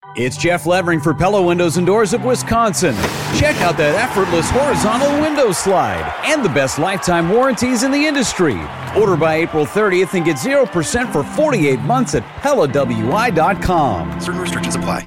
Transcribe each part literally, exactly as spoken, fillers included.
It's Jeff Levering for Pella Windows and Doors of Wisconsin. Check out that effortless horizontal window slide and the best lifetime warranties in the industry. Order by April thirtieth and get zero percent for forty-eight months at Pella W I dot com. Certain restrictions apply.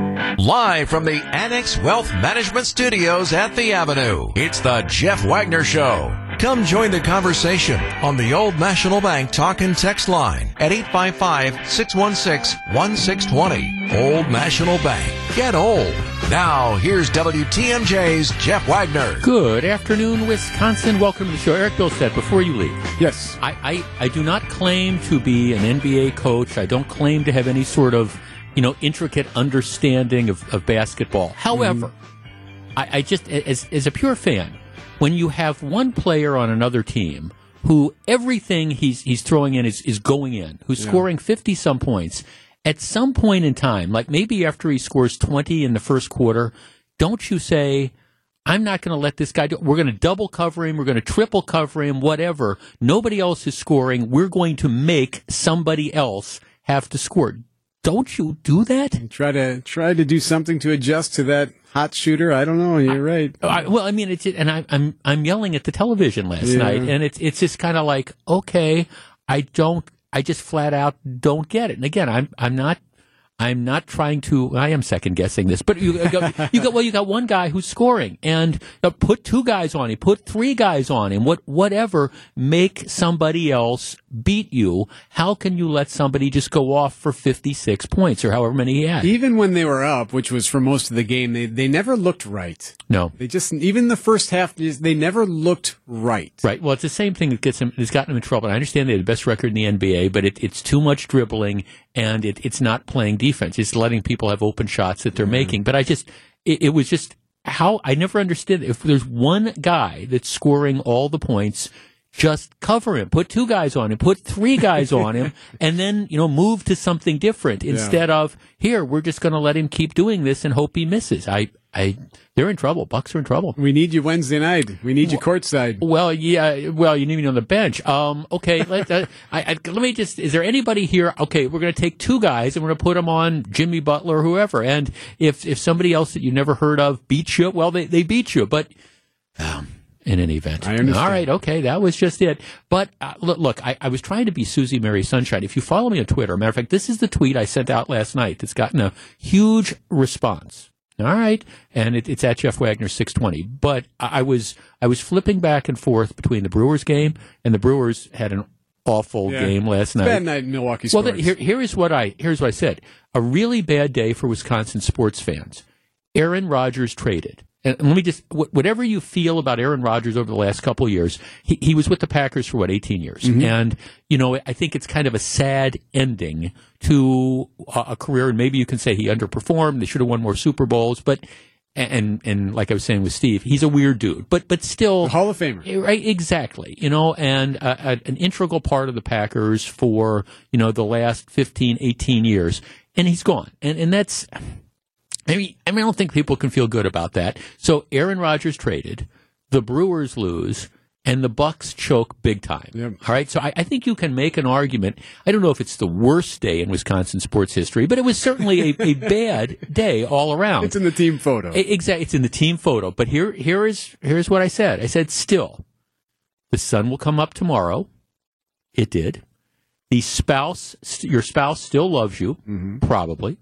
Live from the Annex Wealth Management Studios at The Avenue, it's the Jeff Wagner Show. Come join the conversation on the Old National Bank talk and text line at eight five five, six one six, one six two zero. Old National Bank. Get old. Now, here's W T M J's Jeff Wagner. Good afternoon, Wisconsin. Welcome to the show. Eric Bilstead, before you leave. Yes. I, I, I do not claim to be an N B A coach. I don't claim to have any sort of, you know, intricate understanding of, of basketball. However, mm. I, I just, as, as a pure fan, when you have one player on another team who everything he's he's throwing in is, is going in, who's yeah. scoring fifty-some points, at some point in time, like maybe after he scores twenty in the first quarter, don't you say, I'm not going to let this guy do it. We're going to double cover him. We're going to triple cover him, whatever. Nobody else is scoring. We're going to make somebody else have to score. Don't you do that? Try to try to do something to adjust to that hot shooter. I don't know. You're I, right. I, well, I mean, it's and I, I'm I'm yelling at the television last yeah. night, and it's it's just kind of like, okay, I don't, I just flat out don't get it. And again, I'm I'm not. I'm not trying to. I am second guessing this, but you got, you got well. You got one guy who's scoring, and uh, put two guys on him, put three guys on him. What, whatever, make somebody else beat you. How can you let somebody just go off for fifty-six points or however many he had? Even when they were up, which was for most of the game, they they never looked right. No, they just even the first half, they never looked right. Right. Well, it's the same thing that gets him. Has gotten him in trouble. And I understand they had the best record in the N B A, but it, it's too much dribbling, and it, it's not playing defense. Defense. It's letting people have open shots that they're mm-hmm. making. But I just, it, it was just how, I never understood. If there's one guy that's scoring all the points, just cover him. Put two guys on him. Put three guys on him. And then, you know, move to something different instead yeah. of, here, we're just going to let him keep doing this and hope he misses. I, I, they're in trouble. Bucks are in trouble. We need you Wednesday night. We need you courtside. Well, yeah. Well, you need me on the bench. Um, okay. Let, uh, I, I, let me just. Is there anybody here? Okay, we're going to take two guys and we're going to put them on Jimmy Butler or whoever. And if if somebody else that you never heard of beats you, well, they they beat you. But um, in any event, I understand. All right. Okay, that was just it. But uh, look, look I, I was trying to be Susie Mary Sunshine. If you follow me on Twitter, matter of fact, this is the tweet I sent out last night. That's gotten a huge response. All right, and it, it's at Jeff Wagner six twenty. But I, I was I was flipping back and forth between the Brewers game, and the Brewers had an awful yeah. game last night. Bad night in Milwaukee well, sports. Well, here, here is what I here's what I said: a really bad day for Wisconsin sports fans. Aaron Rodgers traded. And let me just, whatever you feel about Aaron Rodgers over the last couple of years, he, he was with the Packers for, what, eighteen years. Mm-hmm. And, you know, I think it's kind of a sad ending to a, a career. And maybe you can say he underperformed. They should have won more Super Bowls. But, and, and like I was saying with Steve, he's a weird dude. But, but still. The Hall of Famer. Right, exactly. You know, and a, a, an integral part of the Packers for, you know, the last fifteen, eighteen years. And he's gone. And, and that's. I mean, I mean, I don't think people can feel good about that. So Aaron Rodgers traded, the Brewers lose, and the Bucks choke big time. Yep. All right, so I, I think you can make an argument. I don't know if it's the worst day in Wisconsin sports history, but it was certainly a, a bad day all around. It's in the team photo. Exactly, it's in the team photo. But here, here is here's what I said. I said, still, the sun will come up tomorrow. It did. The spouse, your spouse still loves you, mm-hmm. probably.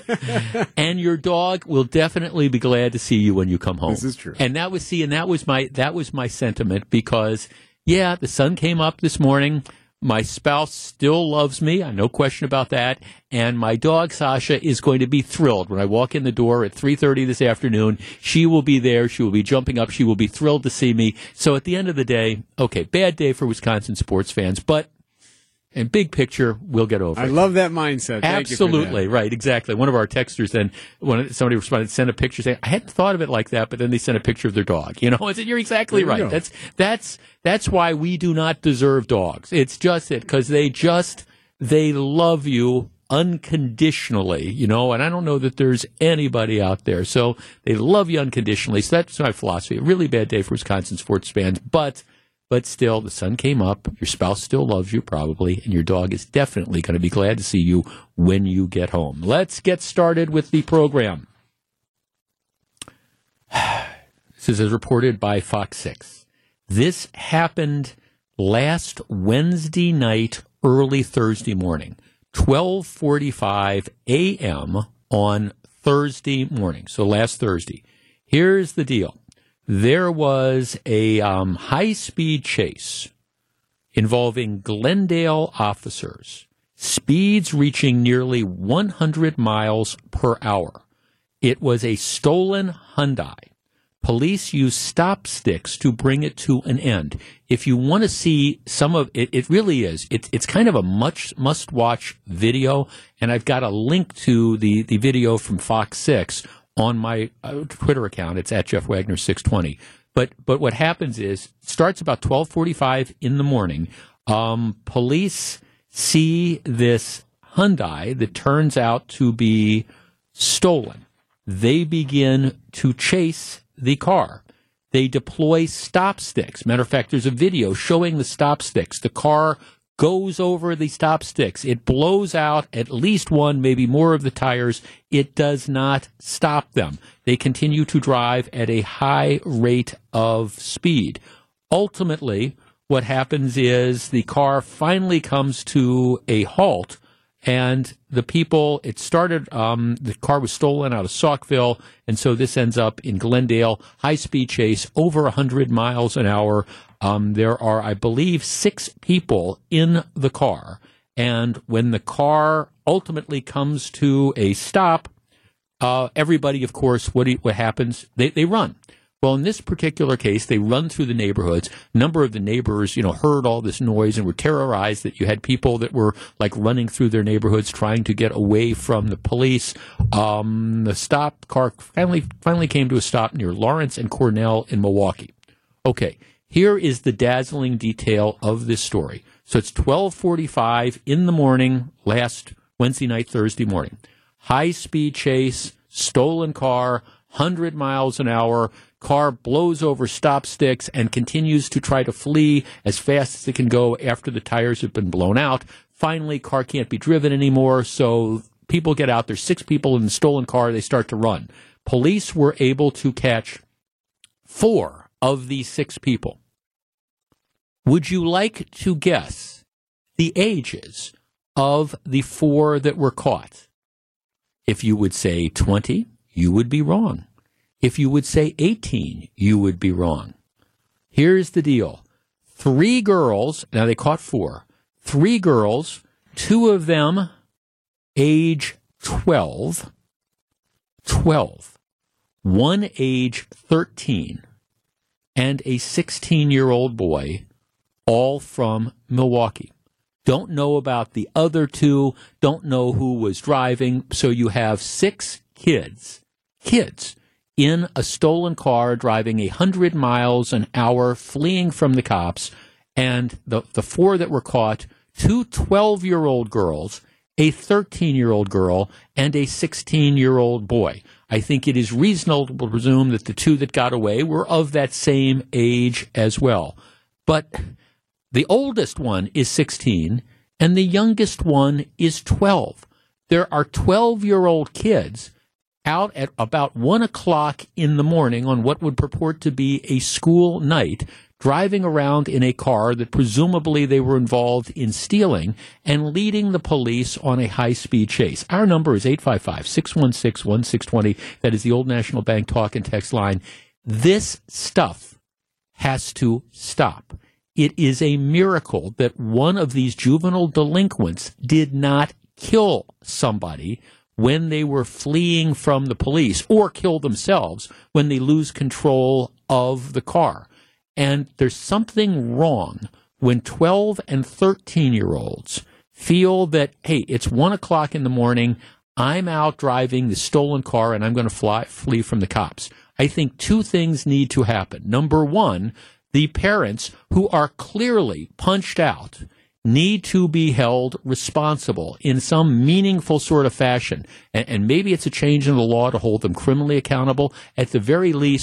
And your dog will definitely be glad to see you when you come home. This is true. And that was, see, and that was my, that was my sentiment because, yeah, the sun came up this morning. My spouse still loves me. No question about that. And my dog, Sasha, is going to be thrilled when I walk in the door at three thirty this afternoon. She will be there. She will be jumping up. She will be thrilled to see me. So at the end of the day, okay, bad day for Wisconsin sports fans, but and big picture, we'll get over it. I love that mindset. Thank Absolutely. You for that. Right, exactly. One of our texters then, when somebody responded, sent a picture saying, I hadn't thought of it like that, but then they sent a picture of their dog. You know, I said, you're exactly there you right. Go. That's that's that's why we do not deserve dogs. It's just it, because they just, they love you unconditionally, you know, and I don't know that there's anybody out there. So they love you unconditionally. So that's my philosophy. A really bad day for Wisconsin sports fans, but But still, the sun came up, your spouse still loves you probably, and your dog is definitely going to be glad to see you when you get home. Let's get started with the program. This is as reported by Fox six. This happened last Wednesday night, early Thursday morning, twelve forty-five a.m. on Thursday morning, so last Thursday. Here's the deal. There was a um, high-speed chase involving Glendale officers, speeds reaching nearly one hundred miles per hour. It was a stolen Hyundai. Police used stop sticks to bring it to an end. If you want to see some of it, it really is. It's it's kind of a much must-watch video, and I've got a link to the, the video from Fox six on my uh, Twitter account. It's at Jeff Wagner six twenty. But but what happens is, it starts about twelve forty-five in the morning. Um, police see this Hyundai that turns out to be stolen. They begin to chase the car. They deploy stop sticks. Matter of fact, there's a video showing the stop sticks. The car goes over the stop sticks. It blows out at least one, maybe more of the tires. It does not stop them. They continue to drive at a high rate of speed. Ultimately, what happens is the car finally comes to a halt, and the people, it started, um, the car was stolen out of Saukville, and so this ends up in Glendale, high-speed chase, over one hundred miles an hour. Um, there are, I believe, six people in the car, and when the car ultimately comes to a stop, uh, everybody, of course, what do you, what happens? They they run. Well, in this particular case, they run through the neighborhoods. A number of the neighbors, you know, heard all this noise and were terrorized that you had people that were like running through their neighborhoods trying to get away from the police. Um, the stop car finally finally came to a stop near Lawrence and Cornell in Milwaukee. Okay, here is the dazzling detail of this story. So it's twelve forty-five in the morning, last Wednesday night, Thursday morning. High-speed chase, stolen car, one hundred miles an hour. Car blows over stop sticks and continues to try to flee as fast as it can go after the tires have been blown out. Finally, car can't be driven anymore, so people get out. There's six people in the stolen car. They start to run. Police were able to catch four of these six people. Would you like to guess the ages of the four that were caught? If you would say twenty, you would be wrong. If you would say eighteen, you would be wrong. Here's the deal. Three girls, now they caught four, three girls, two of them age twelve, twelve, one age thirteen, and a sixteen-year-old boy, all from Milwaukee. Don't know about the other two, don't know who was driving, so you have six kids, kids, in a stolen car driving one hundred miles an hour, fleeing from the cops, and the, the four that were caught, two twelve-year-old girls, a thirteen-year-old girl, and a sixteen-year-old boy. I think it is reasonable to presume that the two that got away were of that same age as well. But the oldest one is sixteen, and the youngest one is twelve. There are twelve-year-old kids out at about one o'clock in the morning on what would purport to be a school night, driving around in a car that presumably they were involved in stealing and leading the police on a high-speed chase. Our number is eight five five, six one six, one six two zero. That is the Old National Bank talk and text line. This stuff has to stop. It is a miracle that one of these juvenile delinquents did not kill somebody when they were fleeing from the police, or kill themselves when they lose control of the car. And there's something wrong when twelve and thirteen-year-olds feel that, hey, it's one o'clock in the morning, I'm out driving the stolen car, and I'm going to fly, flee from the cops. I think two things need to happen. Number one, the parents who are clearly punched out need to be held responsible in some meaningful sort of fashion. And, and maybe it's a change in the law to hold them criminally accountable. At the very least,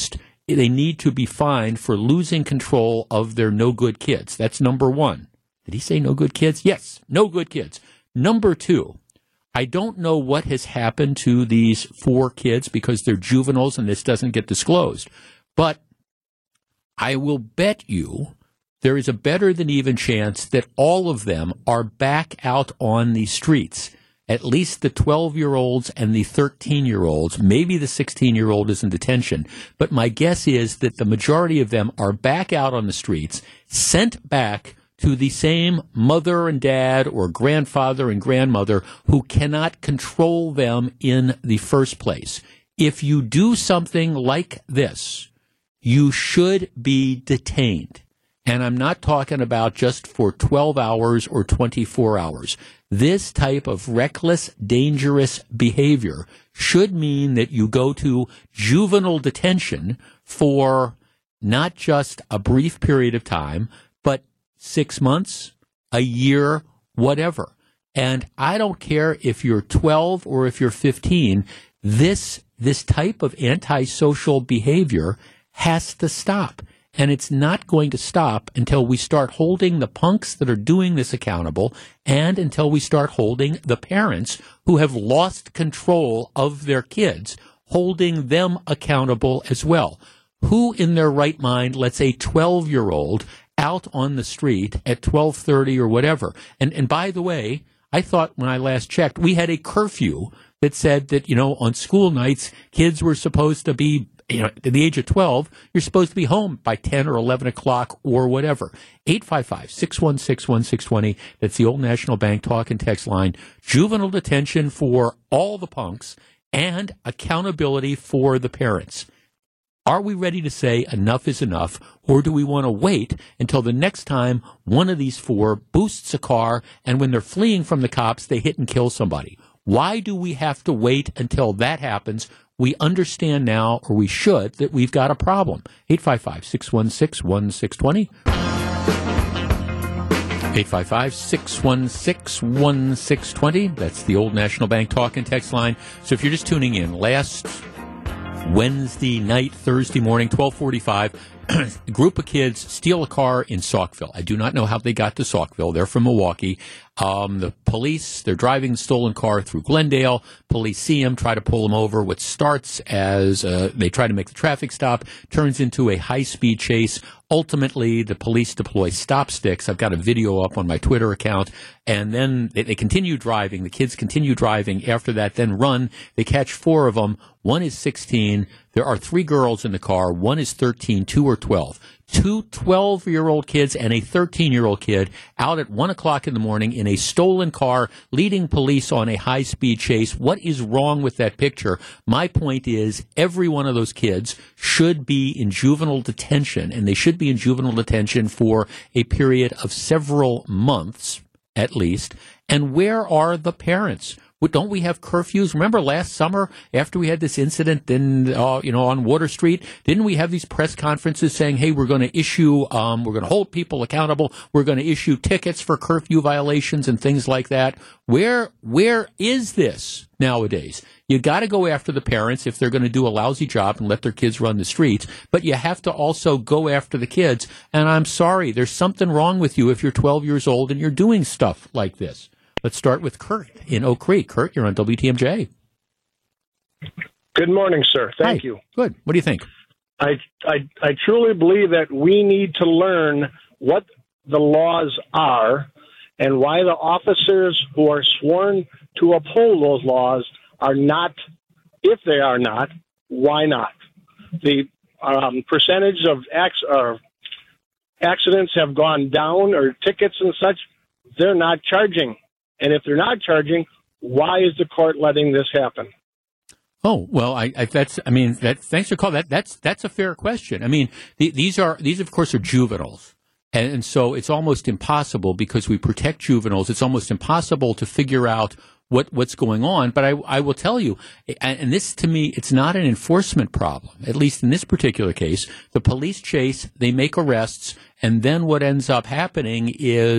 they need to be fined for losing control of their no good kids. That's number one. Did he say no good kids? Yes, no good kids. Number two, I don't know what has happened to these four kids because they're juveniles and this doesn't get disclosed. But I will bet you there is a better than even chance that all of them are back out on the streets. At least the twelve-year-olds and the thirteen-year-olds, maybe the sixteen-year-old is in detention. But my guess is that the majority of them are back out on the streets, sent back to the same mother and dad or grandfather and grandmother who cannot control them in the first place. If you do something like this, you should be detained. And I'm not talking about just for twelve hours or twenty-four hours. This type of reckless, dangerous behavior should mean that you go to juvenile detention for not just a brief period of time, but six months, a year, whatever. And I don't care if you're twelve or if you're fifteen, this, this type of antisocial behavior has to stop. And it's not going to stop until we start holding the punks that are doing this accountable and until we start holding the parents who have lost control of their kids, holding them accountable as well. Who in their right mind lets a twelve-year-old out on the street at twelve thirty or whatever? And, and by the way, I thought when I last checked, we had a curfew that said that, you know, on school nights, kids were supposed to be, you know, at the age of twelve, you're supposed to be home by ten or eleven o'clock or whatever. eight five five, six one six, one six two zero. That's the Old National Bank talk and text line. Juvenile detention for all the punks and accountability for the parents. Are we ready to say enough is enough, or do we want to wait until the next time one of these four boosts a car and when they're fleeing from the cops, they hit and kill somebody? Why do we have to wait until that happens? We understand now, or we should, that we've got a problem. eight five five, six one six, one six two zero. eight five five, six one six, one six two zero. That's the Old National Bank talk and text line. So if you're just tuning in, last Wednesday night, Thursday morning, twelve forty-five, a group of kids steal a car in Saukville. I do not know how they got to Saukville. They're from Milwaukee. Um, the police, they're driving the stolen car through Glendale. Police see them, try to pull them over. What starts as uh, they try to make the traffic stop turns into a high-speed chase. Ultimately, the police deploy stop sticks. I've got a video up on my Twitter account. And then they, they continue driving. The kids continue driving. After that, then run. They catch four of them. One is sixteen. There are three girls in the car. One is thirteen, two are twelve. Two twelve-year-old kids and a thirteen-year-old kid out at one o'clock in the morning in a stolen car, leading police on a high-speed chase. What is wrong with that picture? My point is every one of those kids should be in juvenile detention, and they should be in juvenile detention for a period of several months at least. And where are the parents? Well, don't we have curfews? Remember last summer after we had this incident in, uh, you know, on Water Street, didn't we have these press conferences saying, hey, we're going to issue, um, we're going to hold people accountable. We're going to issue tickets for curfew violations and things like that. Where, where is this nowadays? You got to go after the parents if they're going to do a lousy job and let their kids run the streets, but you have to also go after the kids. And I'm sorry, there's something wrong with you if you're twelve years old and you're doing stuff like this. Let's start with Kurt in Oak Creek. Kurt, you're on W T M J. Good morning, sir. Thank Hi. you. Good. What do you think? I, I I truly believe that we need to learn what the laws are and why the officers who are sworn to uphold those laws are not, if they are not, why not? The um, percentage of acc- uh, accidents have gone down, or tickets and such, they're not charging. And if they're not charging, why is the court letting this happen? Oh, well, I, I that's, I mean, that, thanks for calling. That, that's, that's a fair question. I mean, the, these are, these of course are juveniles. And, and so it's almost impossible, because we protect juveniles, it's almost impossible to figure out what, what's going on. But I, I will tell you, and this to me, it's not an enforcement problem, at least in this particular case. The police chase, they make arrests, and then what ends up happening is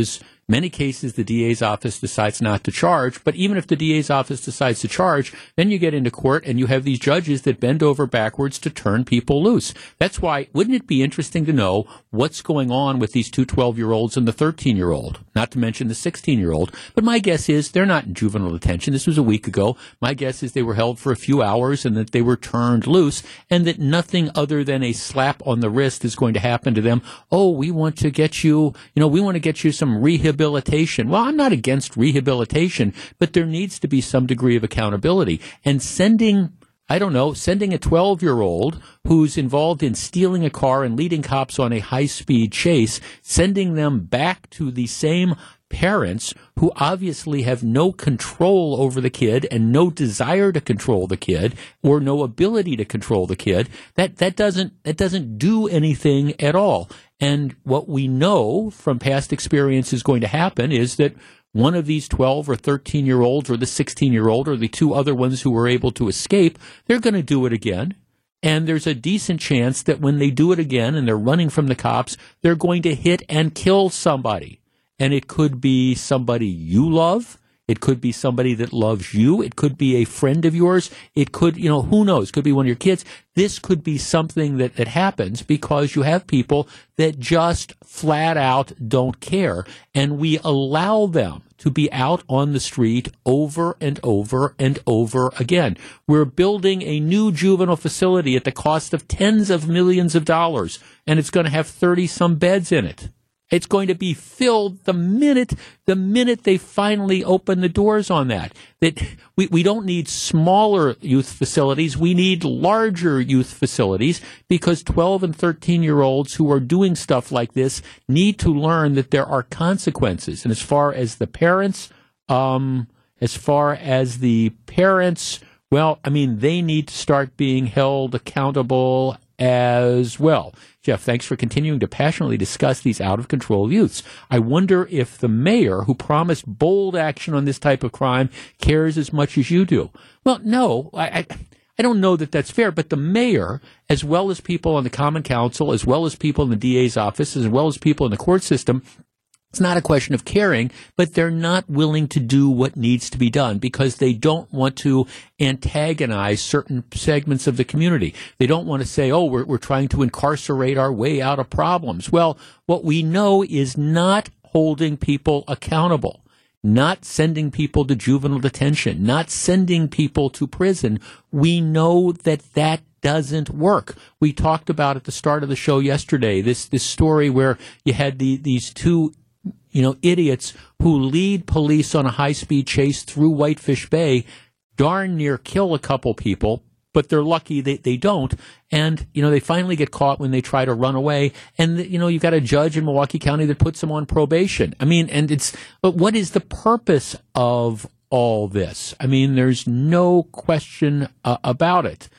Many cases, the D A's office decides not to charge. But even if the D A's office decides to charge, then you get into court and you have these judges that bend over backwards to turn people loose. That's why, wouldn't it be interesting to know what's going on with these two twelve-year-olds and the thirteen-year-old, not to mention the sixteen-year-old. But my guess is they're not in juvenile detention. This was a week ago. My guess is they were held for a few hours and that they were turned loose, and that nothing other than a slap on the wrist is going to happen to them. Oh, we want to get you, you know, we want to get you some rehabilitation. Well, I'm not against rehabilitation, but there needs to be some degree of accountability. And sending, I don't know, sending a twelve-year-old who's involved in stealing a car and leading cops on a high-speed chase, sending them back to the same parents who obviously have no control over the kid and no desire to control the kid or no ability to control the kid, that, that doesn't, that doesn't do anything at all. And what we know from past experience is going to happen is that one of these twelve or thirteen-year-olds or the sixteen-year-old or the two other ones who were able to escape, they're going to do it again. And there's a decent chance that when they do it again and they're running from the cops, they're going to hit and kill somebody. And it could be somebody you love. It could be somebody that loves you. It could be a friend of yours. It could, you know, who knows? It could be one of your kids. This could be something that, that happens because you have people that just flat out don't care. And we allow them to be out on the street over and over and over again. We're building a new juvenile facility at the cost of tens of millions of dollars, and it's going to have thirty-some beds in it. It's going to be filled the minute the minute they finally open the doors on that. That we, we don't need smaller youth facilities. We need larger youth facilities because twelve and thirteen-year-olds who are doing stuff like this need to learn that there are consequences. And as far as the parents, um, as far as the parents, well, I mean, they need to start being held accountable as well. Jeff, thanks for continuing to passionately discuss these out-of-control youths. I wonder if the mayor, who promised bold action on this type of crime, cares as much as you do. Well, no, I, I, I don't know that that's fair, but the mayor, as well as people on the Common Council, as well as people in the D A's office, as well as people in the court system, it's not a question of caring, but they're not willing to do what needs to be done because they don't want to antagonize certain segments of the community. They don't want to say, oh, we're, we're trying to incarcerate our way out of problems. Well, what we know is not holding people accountable, not sending people to juvenile detention, not sending people to prison. We know that that doesn't work. We talked about at the start of the show yesterday, this, this story where you had the, these two you know, idiots who lead police on a high-speed chase through Whitefish Bay, darn near kill a couple people, but they're lucky they, they don't. And, you know, they finally get caught when they try to run away. And, you know, you've got a judge in Milwaukee County that puts them on probation. I mean, and it's, but what is the purpose of all this? I mean, there's no question uh, about it.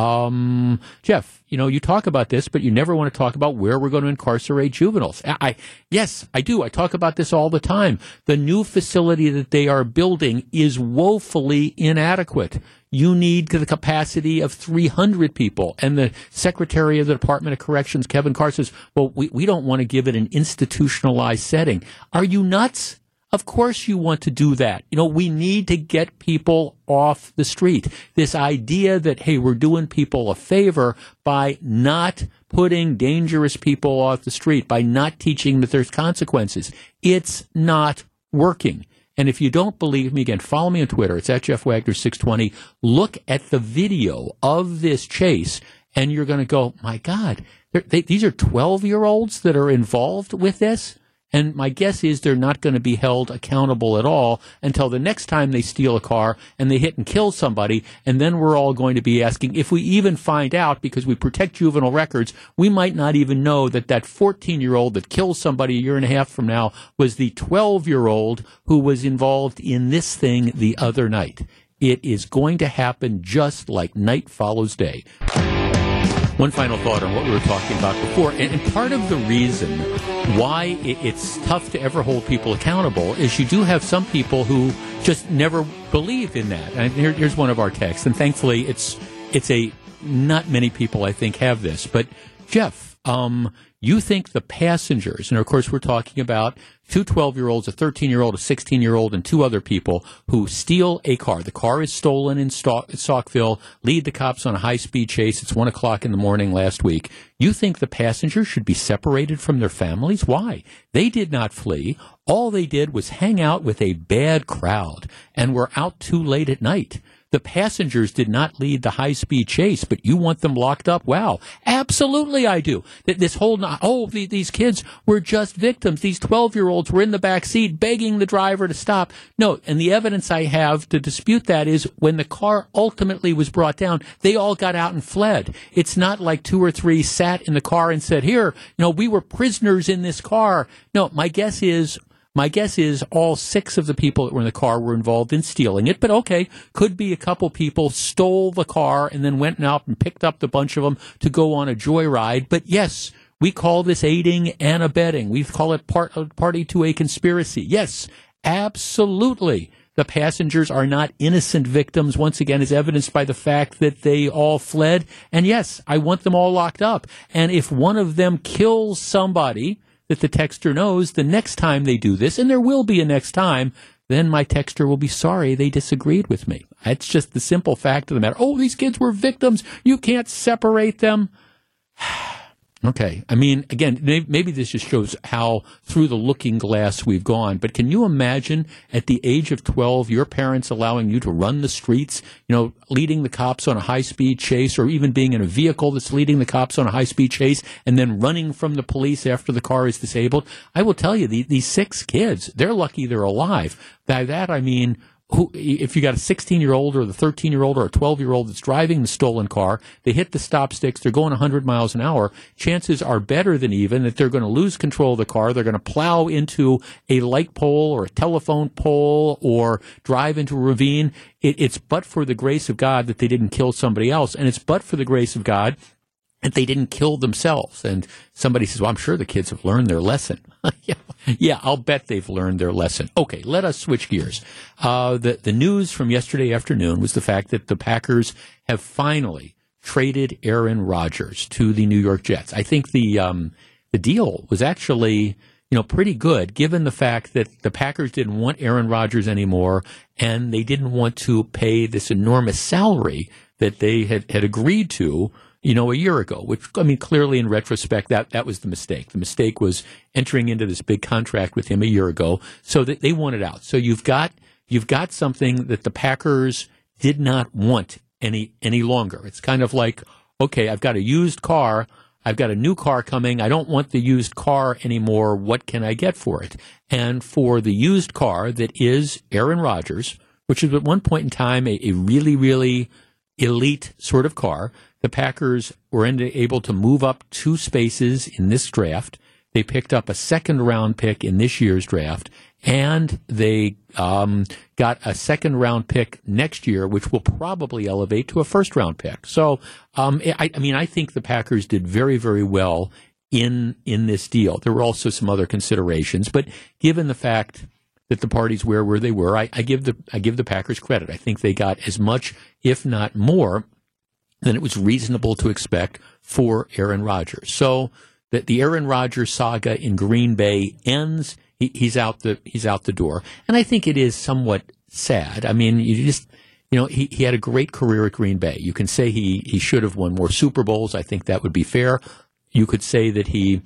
Um, Jeff, you know, you talk about this, but you never want to talk about where we're going to incarcerate juveniles. I, I, yes, I do. I talk about this all the time. The new facility that they are building is woefully inadequate. You need the capacity of three hundred people. And the Secretary of the Department of Corrections, Kevin Carr, says, well, we, we don't want to give it an institutionalized setting. Are you nuts? Of course you want to do that. You know, we need to get people off the street. This idea that, hey, we're doing people a favor by not putting dangerous people off the street, by not teaching that there's consequences. It's not working. And if you don't believe me, again, follow me on Twitter. It's at Jeff Wagner six twenty. Look at the video of this chase, and you're going to go, my God, they, these are twelve-year-olds that are involved with this? And my guess is they're not going to be held accountable at all until the next time they steal a car and they hit and kill somebody. And then we're all going to be asking, if we even find out, because we protect juvenile records, we might not even know that that fourteen-year-old that kills somebody a year and a half from now was the twelve-year-old who was involved in this thing the other night. It is going to happen just like night follows day. One final thought on what we were talking about before, and, and part of the reason why it, it's tough to ever hold people accountable is you do have some people who just never believe in that. And here, here's one of our texts, and thankfully it's it's a not many people I think have this, but Jeff, um, You think the passengers, and of course we're talking about two twelve-year-olds, a thirteen-year-old, a sixteen-year-old, and two other people who steal a car. The car is stolen in Saukville, lead the cops on a high-speed chase. It's one o'clock in the morning last week. You think the passengers should be separated from their families? Why? They did not flee. All they did was hang out with a bad crowd and were out too late at night. The passengers did not lead the high-speed chase, but you want them locked up? Wow. Absolutely I do. This whole, oh, these kids were just victims. These twelve-year-olds were in the back seat begging the driver to stop. No, and the evidence I have to dispute that is when the car ultimately was brought down, they all got out and fled. It's not like two or three sat in the car and said, here, you know, we were prisoners in this car. No, my guess is... My guess is all six of the people that were in the car were involved in stealing it, but okay, could be a couple people stole the car and then went out and picked up the bunch of them to go on a joyride. But yes, we call this aiding and abetting. We call it part, party to a conspiracy. Yes, absolutely. The passengers are not innocent victims, once again, as evidenced by the fact that they all fled. And yes, I want them all locked up. And if one of them kills somebody that the texter knows the next time they do this, and there will be a next time, then my texter will be sorry they disagreed with me. That's just the simple fact of the matter. Oh, these kids were victims. You can't separate them. Okay. I mean, again, maybe this just shows how through the looking glass we've gone. But can you imagine at the age of twelve, your parents allowing you to run the streets, you know, leading the cops on a high-speed chase, or even being in a vehicle that's leading the cops on a high-speed chase and then running from the police after the car is disabled? I will tell you, these, these six kids, they're lucky they're alive. By that, I mean, who, if you got a sixteen-year-old or the thirteen-year-old or a twelve-year-old that's driving the stolen car, they hit the stop sticks, they're going one hundred miles an hour, chances are better than even that they're going to lose control of the car, they're going to plow into a light pole or a telephone pole or drive into a ravine. It, it's but for the grace of God that they didn't kill somebody else, and it's but for the grace of God that they didn't kill themselves. And somebody says, well, I'm sure the kids have learned their lesson. yeah, yeah, I'll bet they've learned their lesson. Okay, let us switch gears. Uh, the, the news from yesterday afternoon was the fact that the Packers have finally traded Aaron Rodgers to the New York Jets. I think the um, the deal was actually, you know, pretty good, given the fact that the Packers didn't want Aaron Rodgers anymore, and they didn't want to pay this enormous salary that they had, had agreed to, you know, a year ago, which, I mean, clearly in retrospect, that, that was the mistake. The mistake was entering into this big contract with him a year ago, so that they wanted out. So you've got, you've got something that the Packers did not want any, any longer. It's kind of like, okay, I've got a used car, I've got a new car coming, I don't want the used car anymore, what can I get for it? And for the used car that is Aaron Rodgers, which is at one point in time a, a really, really elite sort of car, the Packers were able to move up two spaces in this draft. They picked up a second-round pick in this year's draft, and they um, got a second-round pick next year, which will probably elevate to a first-round pick. So, um, I, I mean, I think the Packers did very, very well in in this deal. There were also some other considerations, but given the fact that the parties were where they were, I, I give the I give the Packers credit. I think they got as much, if not more, than it was reasonable to expect for Aaron Rodgers. So that the Aaron Rodgers saga in Green Bay ends. He, he's out the he's out the door, and I think it is somewhat sad. I mean, you just you know he, he had a great career at Green Bay. You can say he he should have won more Super Bowls. I think that would be fair. You could say that he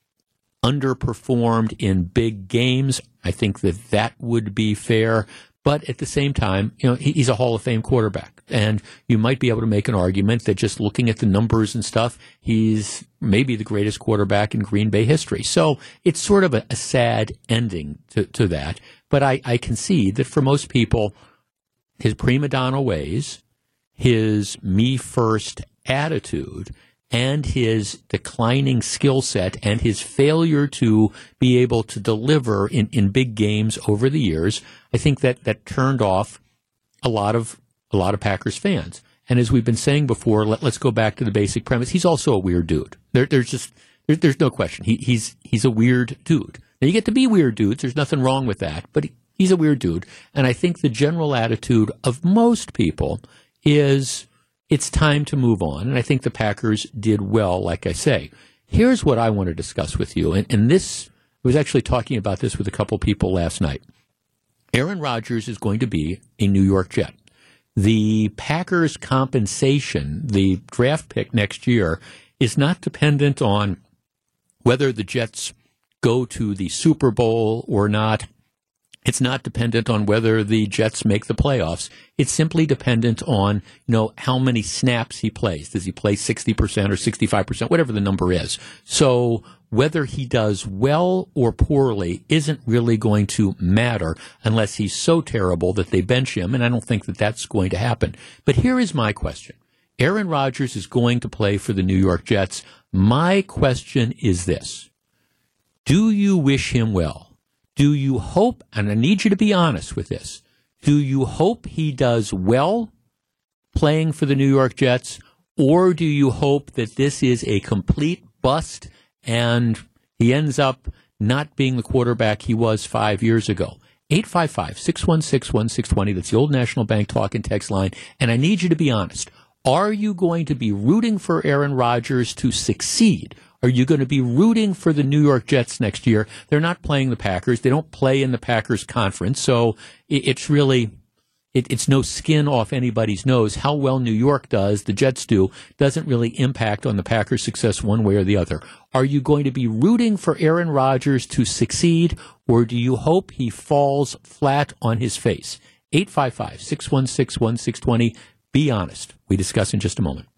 underperformed in big games. I think that that would be fair. But at the same time, you know, he, he's a Hall of Fame quarterback. And you might be able to make an argument that just looking at the numbers and stuff, he's maybe the greatest quarterback in Green Bay history. So it's sort of a, a sad ending to, to that. But I, I concede that for most people, his prima donna ways, his me-first attitude, and his declining skill set and his failure to be able to deliver in, in big games over the years, I think that, that turned off a lot of a lot of Packers fans. And as we've been saying before, let, let's go back to the basic premise. He's also a weird dude. There, there's just there, there's no question. He, he's he's a weird dude. Now, you get to be weird dudes. There's nothing wrong with that. But he, he's a weird dude. And I think the general attitude of most people is, it's time to move on, and I think the Packers did well, like I say. Here's what I want to discuss with you, and, and this, I was actually talking about this with a couple people last night. Aaron Rodgers is going to be a New York Jet. The Packers' compensation, the draft pick next year, is not dependent on whether the Jets go to the Super Bowl or not. It's not dependent on whether the Jets make the playoffs. It's simply dependent on, you know, how many snaps he plays. Does he play sixty percent or sixty-five percent, whatever the number is. So whether he does well or poorly isn't really going to matter unless he's so terrible that they bench him, and I don't think that that's going to happen. But here is my question. Aaron Rodgers is going to play for the New York Jets. My question is this. Do you wish him well? Do you hope, and I need you to be honest with this, do you hope he does well playing for the New York Jets, or do you hope that this is a complete bust and he ends up not being the quarterback he was five years ago? eight five five, six one six, one six two zero, that's the Old National Bank talk and text line, and I need you to be honest. Are you going to be rooting for Aaron Rodgers to succeed? Are you going to be rooting for the New York Jets next year? They're not playing the Packers. They don't play in the Packers conference. So it's really, it, it's no skin off anybody's nose. How well New York does, the Jets do, doesn't really impact on the Packers' success one way or the other. Are you going to be rooting for Aaron Rodgers to succeed, or do you hope he falls flat on his face? eight five five, six one six, one six two zero. Be honest. We discuss in just a moment.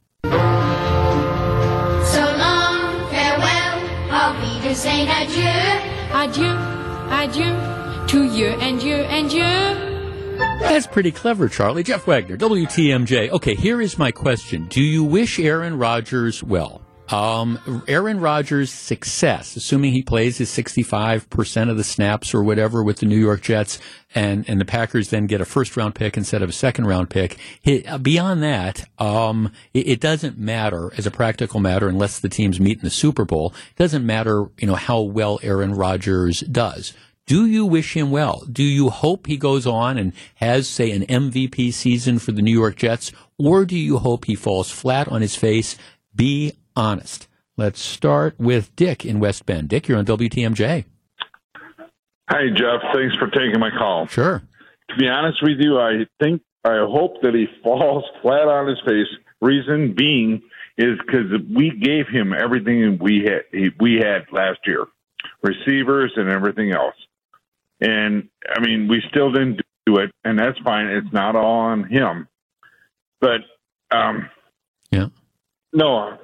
Saying adieu, adieu, adieu to you and you and you. That's pretty clever, Charlie. Jeff Wagner, W T M J. Okay, here is my question. Do you wish Aaron Rodgers well? Um, Aaron Rodgers' success, assuming he plays his sixty-five percent of the snaps or whatever with the New York Jets, and, and the Packers then get a first-round pick instead of a second-round pick. He, beyond that, um, it, it doesn't matter as a practical matter unless the teams meet in the Super Bowl. It doesn't matter, you know, how well Aaron Rodgers does. Do you wish him well? Do you hope he goes on and has, say, an M V P season for the New York Jets, or do you hope he falls flat on his face? Be honest. Let's start with Dick in West Bend. Dick, you're on W T M J. Hi, Jeff. Thanks for taking my call. Sure. To be honest with you, I think, I hope that he falls flat on his face. Reason being is because we gave him everything we had, we had last year, receivers and everything else. And, I mean, we still didn't do it, and that's fine. It's not all on him. But, um, yeah. No,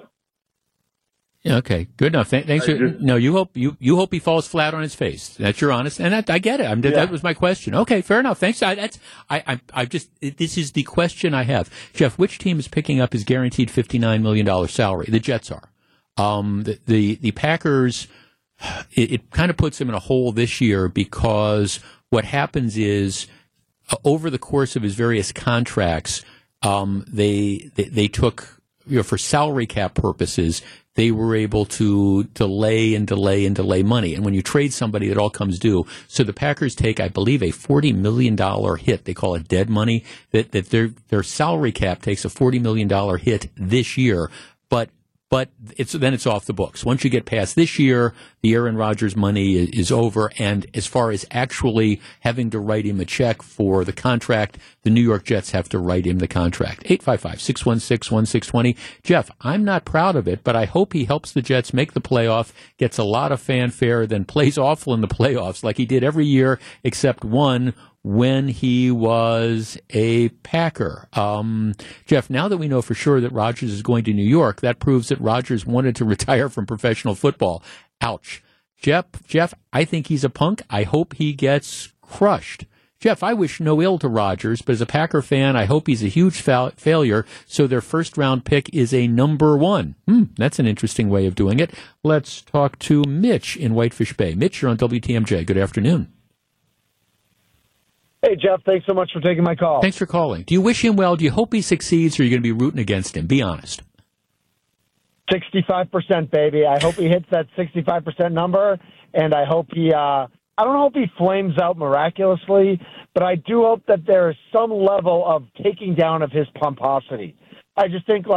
Yeah, okay, good enough. Th- thanks. For, just, no, you hope you, you hope he falls flat on his face. That's your honest, and I, I get it. I mean, yeah. That was my question. Okay, fair enough. Thanks. I, that's I, I I just this is the question I have, Jeff. Which team is picking up his guaranteed fifty-nine million dollars salary? The Jets are. Um, the the, the Packers. It, it kind of puts him in a hole this year because what happens is uh, over the course of his various contracts, um, they, they they took you know for salary cap purposes. They were able to delay and delay and delay money. And when you trade somebody, it all comes due. So the Packers take, I believe, a forty million dollars hit. They call it dead money. That, that their, their salary cap takes a forty million dollars hit this year. But But it's, then it's off the books. Once you get past this year, the Aaron Rodgers money is, is over. And as far as actually having to write him a check for the contract, the New York Jets have to write him the contract. eight five five, six one six, one six two zero. Jeff, I'm not proud of it, but I hope he helps the Jets make the playoff, gets a lot of fanfare, then plays awful in the playoffs like he did every year except one, when he was a Packer. Um, Jeff, now that we know for sure that Rodgers is going to New York, that proves that Rodgers wanted to retire from professional football. Ouch. Jeff, Jeff, I think he's a punk. I hope he gets crushed. Jeff, I wish no ill to Rodgers, but as a Packer fan, I hope he's a huge fa- failure, so their first-round pick is a number one. Hmm, that's an interesting way of doing it. Let's talk to Mitch in Whitefish Bay. Mitch, you're on W T M J. Good afternoon. Hey, Jeff, thanks so much for taking my call. Thanks for calling. Do you wish him well? Do you hope he succeeds, or are you going to be rooting against him? Be honest. sixty-five percent, baby. I hope he hits that sixty-five percent number, and I hope he, uh, I don't know if he flames out miraculously, but I do hope that there is some level of taking down of his pomposity. I just think, like,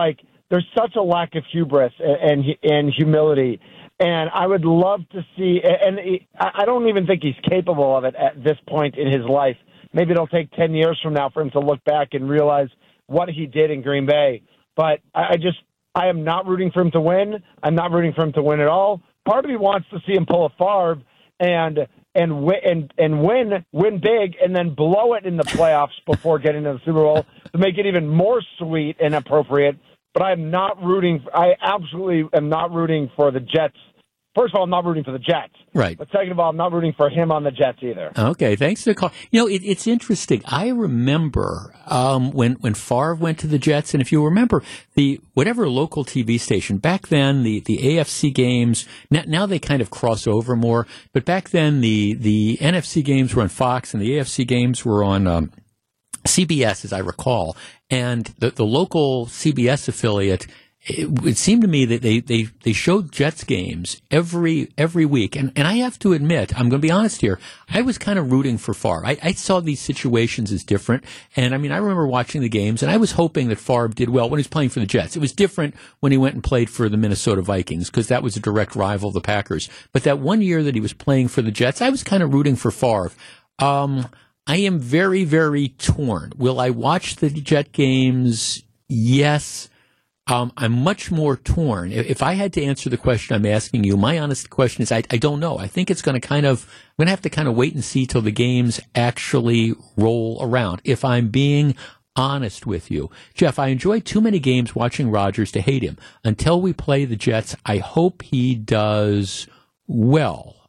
there's such a lack of hubris and, and, and humility. And I would love to see, and he, I don't even think he's capable of it at this point in his life. Maybe it'll take ten years from now for him to look back and realize what he did in Green Bay. But I, I just, I am not rooting for him to win. I'm not rooting for him to win at all. Part of me wants to see him pull a Favre and and win and, and win win big and then blow it in the playoffs before getting to the Super Bowl to make it even more sweet and appropriate. But I'm not rooting. I absolutely am not rooting for the Jets. First of all, I'm not rooting for the Jets. Right. But second of all, I'm not rooting for him on the Jets either. Okay, thanks for the call. You know, it, it's interesting. I remember um, when when Favre went to the Jets, and if you remember, the whatever local T V station, back then, the, the A F C games, now, now they kind of cross over more, but back then the, the N F C games were on Fox, and the A F C games were on um, C B S, as I recall, and the, the local C B S affiliate, It, it seemed to me that they, they, they showed Jets games every every week. And, and I have to admit, I'm going to be honest here, I was kind of rooting for Favre. I, I saw these situations as different. And, I mean, I remember watching the games, and I was hoping that Favre did well when he was playing for the Jets. It was different when he went and played for the Minnesota Vikings, because that was a direct rival of the Packers. But that one year that he was playing for the Jets, I was kind of rooting for Favre. Um, I am very, very torn. Will I watch the Jet games? Yes. Um, I'm much more torn. If I had to answer the question I'm asking you, my honest question is I, I don't know. I think it's going to kind of, I'm going to have to kind of wait and see till the games actually roll around. If I'm being honest with you, Jeff, I enjoy too many games watching Rodgers to hate him. Until we play the Jets, I hope he does well.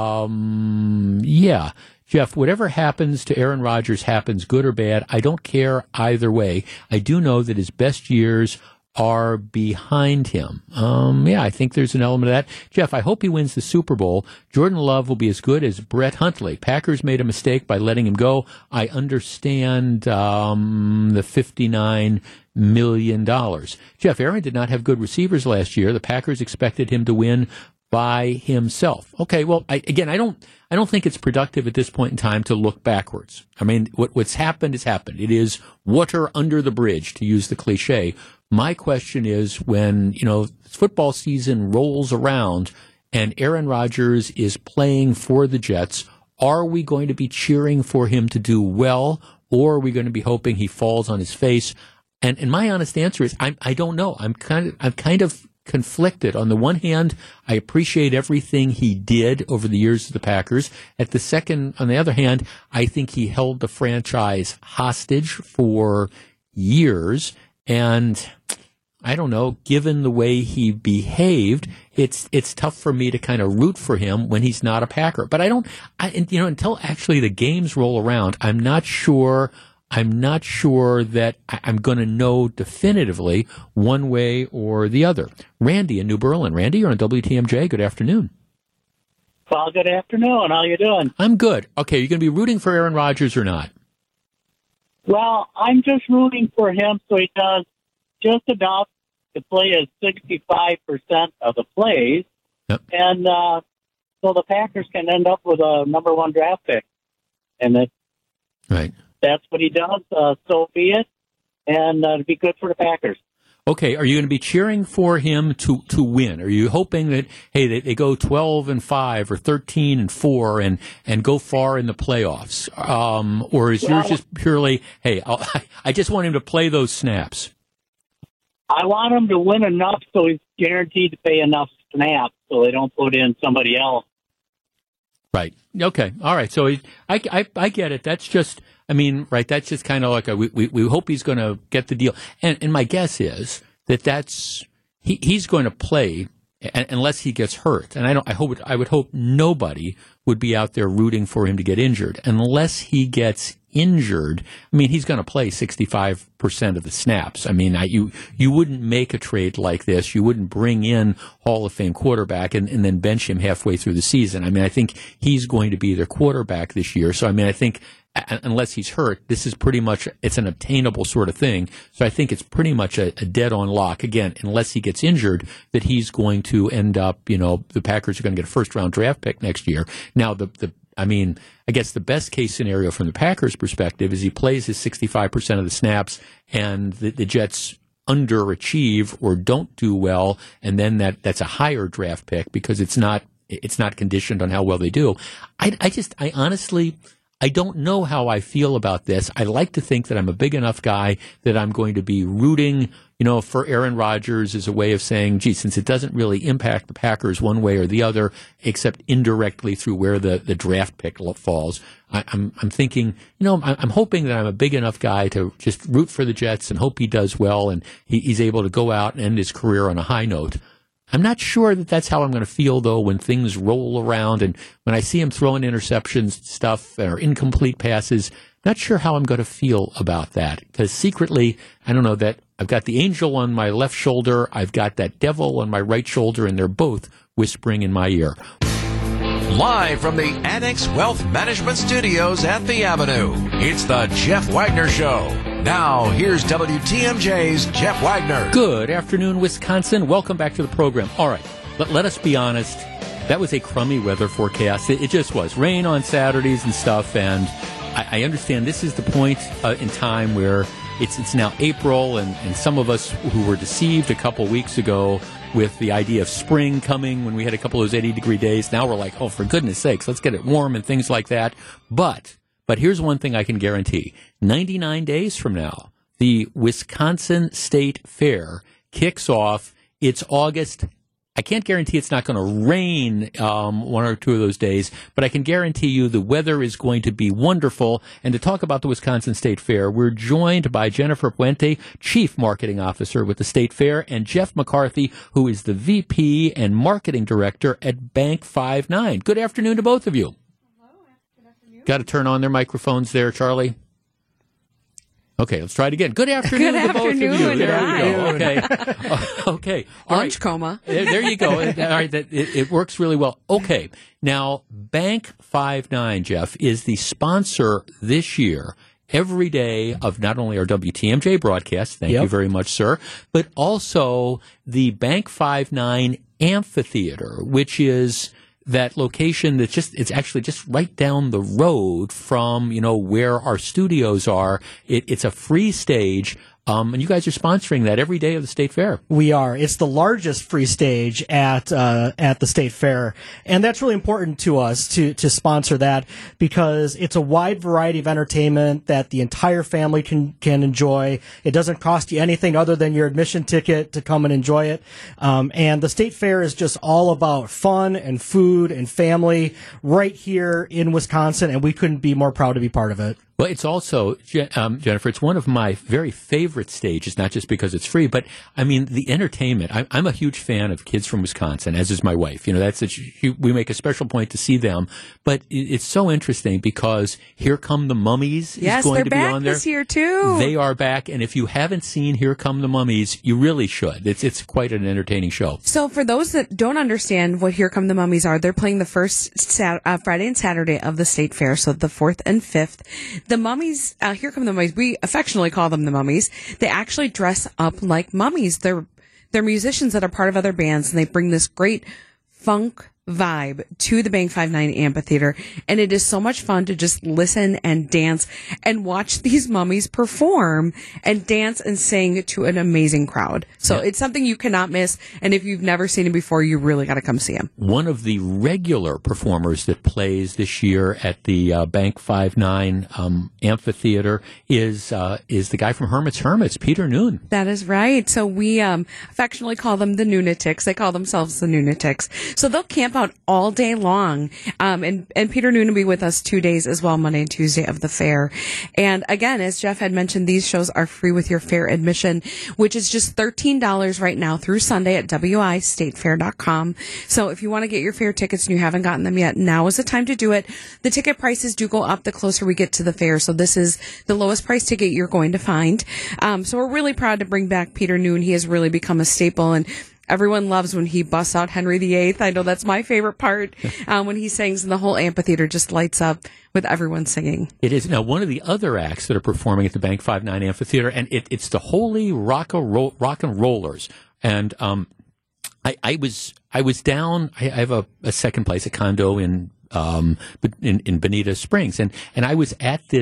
Um, yeah. Jeff, whatever happens to Aaron Rodgers happens, good or bad. I don't care either way. I do know that his best years are behind him. Um, yeah, I think there's an element of that. Jeff, I hope he wins the Super Bowl. Jordan Love will be as good as Brett Hundley. Packers made a mistake by letting him go. I understand um, the fifty-nine million dollars. Jeff, Aaron did not have good receivers last year. The Packers expected him to win by himself. Okay, well, I, again, I don't I don't think it's productive at this point in time to look backwards. I mean, what, what's happened has happened. It is water under the bridge, to use the cliche. My question is, when, you know, football season rolls around and Aaron Rodgers is playing for the Jets, are we going to be cheering for him to do well, or are we going to be hoping he falls on his face? And, and my honest answer is, I, I don't know. I'm kind of, I'm kind of conflicted. On the one hand, I appreciate everything he did over the years of the Packers. At the second, on the other hand, I think he held the franchise hostage for years. And I don't know, given the way he behaved, it's it's tough for me to kind of root for him when he's not a Packer. But I don't, I, you know, until actually the games roll around, I'm not sure. I'm not sure that I'm going to know definitively one way or the other. Randy in New Berlin. Randy, you're on W T M J. Good afternoon. Well, good afternoon. How you doing? I'm good. Okay, you're going to be rooting for Aaron Rodgers or not? Well, I'm just rooting for him so he does just enough to play as sixty-five percent of the plays, yep. and uh, so the Packers can end up with a number one draft pick. And it, right. that's what he does, uh, so be it, and uh, it'd be good for the Packers. Okay, are you going to be cheering for him to, to win? Are you hoping that, hey, they, they go twelve and five or thirteen and four and, and go far in the playoffs? Um, or is well, yours just purely, hey, I'll, I just want him to play those snaps? I want him to win enough so he's guaranteed to pay enough snaps so they don't put in somebody else. Right. Okay. All right. So he, I, I, I get it. That's just, I mean, right, that's just kind of like a, we, we, we hope he's going to get the deal. And, and my guess is that that's, he, he's going to play unless he gets hurt. And I don't, I hope, I would hope nobody would be out there rooting for him to get injured. Unless he gets injured, I mean, he's going to play sixty-five percent of the snaps. I mean, I, you, you wouldn't make a trade like this. You wouldn't bring in Hall of Fame quarterback and, and then bench him halfway through the season. I mean, I think he's going to be their quarterback this year. So, I mean, I think, unless he's hurt, this is pretty much, it's an obtainable sort of thing. So I think it's pretty much a, a dead-on lock, again, unless he gets injured, that he's going to end up, you know, the Packers are going to get a first-round draft pick next year. Now, the, the I mean, I guess the best-case scenario from the Packers' perspective is he plays his sixty-five percent of the snaps, and the, the Jets underachieve or don't do well, and then that, that's a higher draft pick because it's not it's not conditioned on how well they do. I, I just I honestly I don't know how I feel about this. I like to think that I'm a big enough guy that I'm going to be rooting, you know, for Aaron Rodgers as a way of saying, gee, since it doesn't really impact the Packers one way or the other, except indirectly through where the, the draft pick falls. I, I'm I'm thinking, you know, I'm, I'm hoping that I'm a big enough guy to just root for the Jets and hope he does well and he, he's able to go out and end his career on a high note. I'm not sure that that's how I'm going to feel, though, when things roll around and when I see him throwing interceptions, stuff, or incomplete passes. Not sure how I'm going to feel about that because secretly, I don't know, that I've got the angel on my left shoulder, I've got that devil on my right shoulder, and they're both whispering in my ear. Live from the Annex Wealth Management Studios at the Avenue, it's the Jeff Wagner Show. Now, here's W T M J's Jeff Wagner. Good afternoon, Wisconsin. Welcome back to the program. All right, let, let us be honest. That was a crummy weather forecast. It, it just was. Rain on Saturdays and stuff, and I, I understand this is the point uh, in time where it's it's now April, and, and some of us who were deceived a couple weeks ago with the idea of spring coming when we had a couple of those eighty-degree days, now we're like, oh, for goodness sakes, let's get it warm and things like that. But... But here's one thing I can guarantee. ninety-nine days from now, the Wisconsin State Fair kicks off. It's August. I can't guarantee it's not going to rain um, one or two of those days, but I can guarantee you the weather is going to be wonderful. And to talk about the Wisconsin State Fair, we're joined by Jennifer Puente, Chief Marketing Officer with the State Fair, and Jeff McCarthy, who is the V P and Marketing Director at Bank five nine. Good afternoon to both of you. Got to turn on their microphones there, Charlie. Okay, let's try it again. Good afternoon Good to afternoon. both of you. There Hi. we go. Okay. Uh, okay. All Lunch right. coma. There, there you go. All right. That, it, it works really well. Okay. Now, Bank five nine, Jeff, is the sponsor this year every day of not only our W T M J broadcast, thank Yep. you very much, sir, but also the Bank five nine Amphitheater, which is that location that's just, it's actually just right down the road from, you know, where our studios are. It, it's a free stage. Um, and you guys are sponsoring that every day of the State Fair. We are. It's the largest free stage at uh, at the State Fair, and that's really important to us to to sponsor that because it's a wide variety of entertainment that the entire family can can enjoy. It doesn't cost you anything other than your admission ticket to come and enjoy it. Um, and the State Fair is just all about fun and food and family right here in Wisconsin, and we couldn't be more proud to be part of it. Well, it's also, um, Jennifer, it's one of my very favorite stages, not just because it's free, but, I mean, the entertainment. I, I'm a huge fan of Kids from Wisconsin, as is my wife. You know, that's a, we make a special point to see them. But it, it's so interesting because Here Come the Mummies Yes, is going they're to be back on there. this year, too. They are back, and if you haven't seen Here Come the Mummies, you really should. It's, it's quite an entertaining show. So for those that don't understand what Here Come the Mummies are, they're playing the first Sat- uh, Friday and Saturday of the State Fair, so the fourth and fifth. The Mummies, uh, Here Come the Mummies, we affectionately call them the Mummies. They actually dress up like mummies. They're, they're musicians that are part of other bands, and they bring this great funk vibe to the Bank five nine Amphitheater, and it is so much fun to just listen and dance and watch these mummies perform and dance and sing to an amazing crowd. So Yeah. it's something you cannot miss, and if you've never seen it before, you really got to come see them. One of the regular performers that plays this year at the uh, Bank five nine um, Amphitheater is uh, is the guy from Hermit's Hermits, Peter Noon. That is right. So we um, affectionately call them the Noonatics. They call themselves the Noonatics. So they'll camp out all day long. Um, and, and Peter Noon will be with us two days as well, Monday and Tuesday of the fair. And again, as Jeff had mentioned, these shows are free with your fair admission, which is just thirteen dollars right now through Sunday at W I state fair dot com. So if you want to get your fair tickets and you haven't gotten them yet, now is the time to do it. The ticket prices do go up the closer we get to the fair. So this is the lowest price ticket you're going to find. Um, so we're really proud to bring back Peter Noon. He has really become a staple, and everyone loves when he busts out Henry the Eighth. I know that's my favorite part, um, when he sings, and the whole amphitheater just lights up with everyone singing. It is now one of the other acts that are performing at the Bank five nine Amphitheater, and it, it's the Holy Rock and Roll, Rock and Rollers. And um, I, I was I was down. I, I have a, a second place, a condo in um in, in Bonita Springs, and and I was at this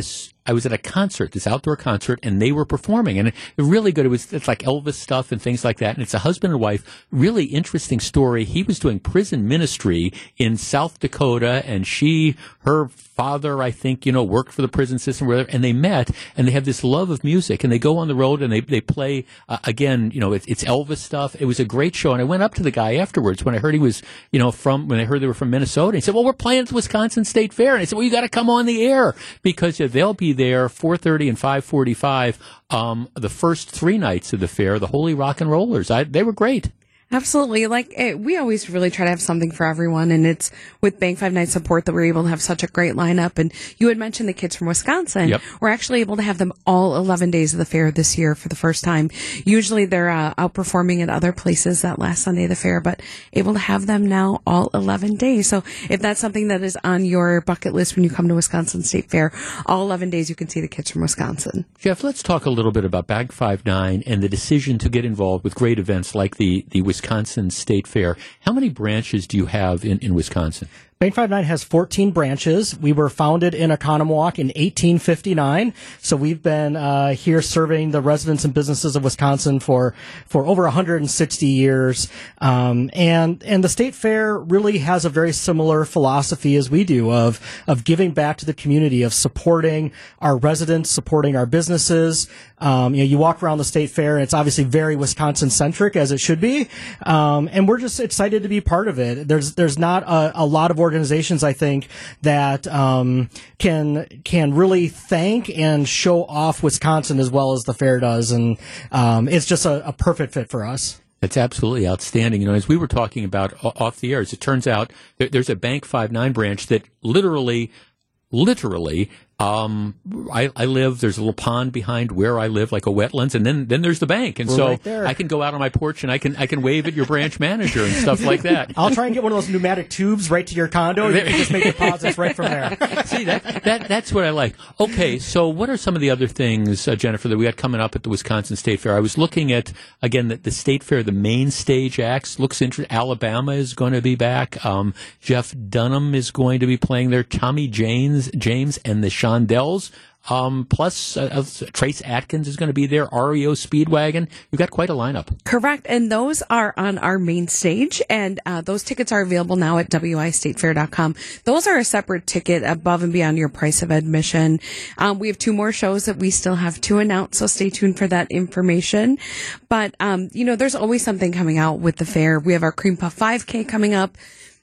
I was at a concert, this outdoor concert, and they were performing, and it, it really good. It was it's like Elvis stuff and things like that. And it's a husband and wife, really interesting story. He was doing prison ministry in South Dakota, and she, her father, I think, you know, worked for the prison system, or whatever, and they met, and they have this love of music, and they go on the road and they they play uh, again. You know, it, it's Elvis stuff. It was a great show, and I went up to the guy afterwards when I heard he was, you know, from when I heard they were from Minnesota. He said, "Well, we're playing at the Wisconsin State Fair," and I said, "Well, you got to come on the air because uh, they'll be there four thirty and five forty-five um, the first three nights of the fair, the Holy Rock and Rollers. I, they were great." Absolutely. Like, it, we always really try to have something for everyone, and it's with Bank five Night support that we're able to have such a great lineup. And you had mentioned the kids from Wisconsin. Yep. We're actually able to have them all eleven days of the fair this year for the first time. Usually they're uh, outperforming at other places that last Sunday of the fair, but able to have them now all eleven days. So if that's something that is on your bucket list when you come to Wisconsin State Fair, all eleven days you can see the kids from Wisconsin. Jeff, let's talk a little bit about Bank five nine and the decision to get involved with great events like the, the Wisconsin State Fair. How many branches do you have in, in Wisconsin? Bank five nine has fourteen branches. We were founded in Oconomowoc in eighteen fifty-nine, so we've been uh, here serving the residents and businesses of Wisconsin for for over one hundred sixty years. Um, and and the State Fair really has a very similar philosophy as we do of of giving back to the community, of supporting our residents, supporting our businesses. Um, you know, you walk around the State Fair, and it's obviously very Wisconsin centric, as it should be. Um, and we're just excited to be part of it. There's there's not a, a lot of organizations, I think, that um, can can really thank and show off Wisconsin as well as the fair does, and um, it's just a, a perfect fit for us. That's absolutely outstanding. You know, as we were talking about off the air, as it turns out, there, there's a Bank five nine branch that literally, literally. Um, I, I live, there's a little pond behind where I live, like a wetlands, and then, then there's the bank. And We're so right there. I can go out on my porch and I can, I can wave at your branch manager and stuff like that. I'll try and get one of those pneumatic tubes right to your condo. You can just make deposits right from there. See, that, that, that's what I like. Okay. So what are some of the other things, uh, Jennifer, that we got coming up at the Wisconsin State Fair? I was looking at, again, the, the State Fair, the main stage acts looks interesting. Alabama is going to be back. Um, Jeff Dunham is going to be playing there. Tommy James, James and the Shondells. Um, plus, uh, Trace Atkins is going to be there, R E O Speedwagon. You've got quite a lineup. Correct. And those are on our main stage, and uh, those tickets are available now at W I state fair dot com. Those are a separate ticket above and beyond your price of admission. Um, we have two more shows that we still have to announce, so stay tuned for that information. But, um, you know, there's always something coming out with the fair. We have our Cream Puff five K coming up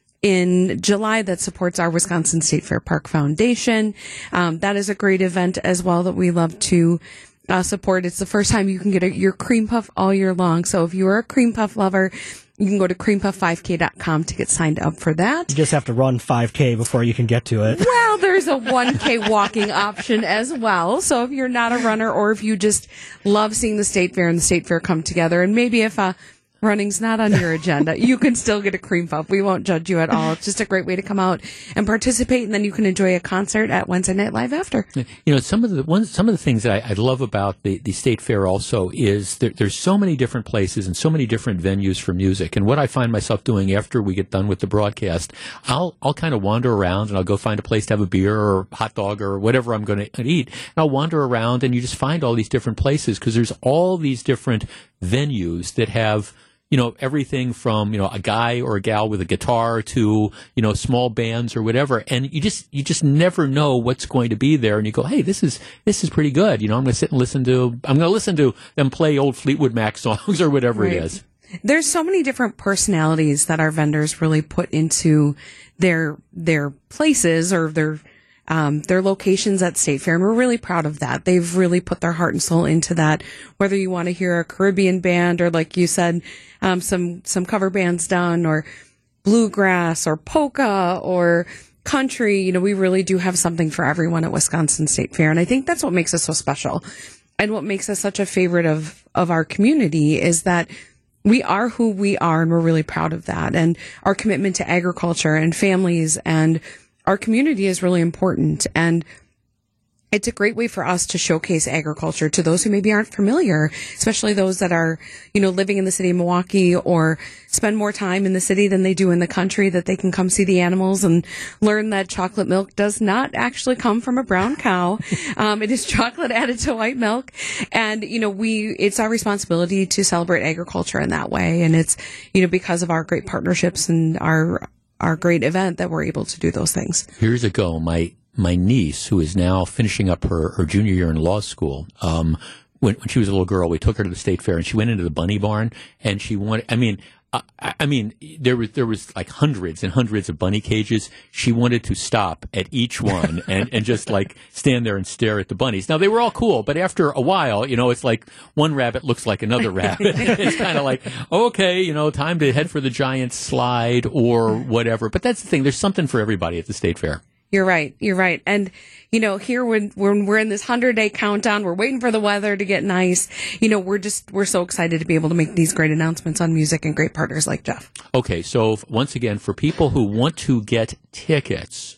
in July that supports our Wisconsin State Fair Park Foundation. Um, that is a great event as well that we love to uh, support. It's the first time you can get a, your cream puff all year long. So if you're a cream puff lover, you can go to cream puff five k dot com to get signed up for that. You just have to run five K before you can get to it. Well, there's a one K walking option as well. So if you're not a runner, or if you just love seeing the State Fair and the State Fair come together, and maybe if a running's not on your agenda, you can still get a cream puff. We won't judge you at all. It's just a great way to come out and participate, and then you can enjoy a concert at Wednesday Night Live after. You know, some of the one, some of the things that I, I love about the, the State Fair also is there, there's so many different places and so many different venues for music. And what I find myself doing after we get done with the broadcast, I'll I'll kind of wander around and I'll go find a place to have a beer or a hot dog or whatever I'm going to eat. And I'll wander around, and you just find all these different places because there's all these different venues that have, you know, everything from, you know, a guy or a gal with a guitar to, you know, small bands or whatever. And you just, you just never know what's going to be there. And you go, hey, this is, this is pretty good. You know, I'm going to sit and listen to, I'm going to listen to them play old Fleetwood Mac songs or whatever Right. it is. There's so many different personalities that our vendors really put into their, their places or their, Um, their locations at State Fair, and we're really proud of that. They've really put their heart and soul into that. Whether you want to hear a Caribbean band or, like you said, um, some some cover bands done, or bluegrass or polka or country, you know, we really do have something for everyone at Wisconsin State Fair, and I think that's what makes us so special, and what makes us such a favorite of of our community is that we are who we are, and we're really proud of that, and our commitment to agriculture and families and our community is really important. And it's a great way for us to showcase agriculture to those who maybe aren't familiar, especially those that are, you know, living in the city of Milwaukee or spend more time in the city than they do in the country, that they can come see the animals and learn that chocolate milk does not actually come from a brown cow. Um, it is chocolate added to white milk. And, you know, we, it's our responsibility to celebrate agriculture in that way. And it's, you know, because of our great partnerships and our, our great event that we're able to do those things. Years ago, my My niece, who is now finishing up her, her junior year in law school, um, when, when she was a little girl, we took her to the state fair, and she went into the bunny barn, and she wanted, I mean, I, I mean, there was there was like hundreds and hundreds of bunny cages. She wanted to stop at each one and, and just like stand there and stare at the bunnies. Now, they were all cool, but after a while, you know, it's like one rabbit looks like another rabbit. It's kind of like, okay, you know, time to head for the giant slide or whatever. But that's the thing. There's something for everybody at the state fair. You're right. You're right. And, you know, here when, when we're in this hundred day countdown, we're waiting for the weather to get nice. You know, we're just, we're so excited to be able to make these great announcements on music and great partners like Jeff. Okay. So once again, for people who want to get tickets,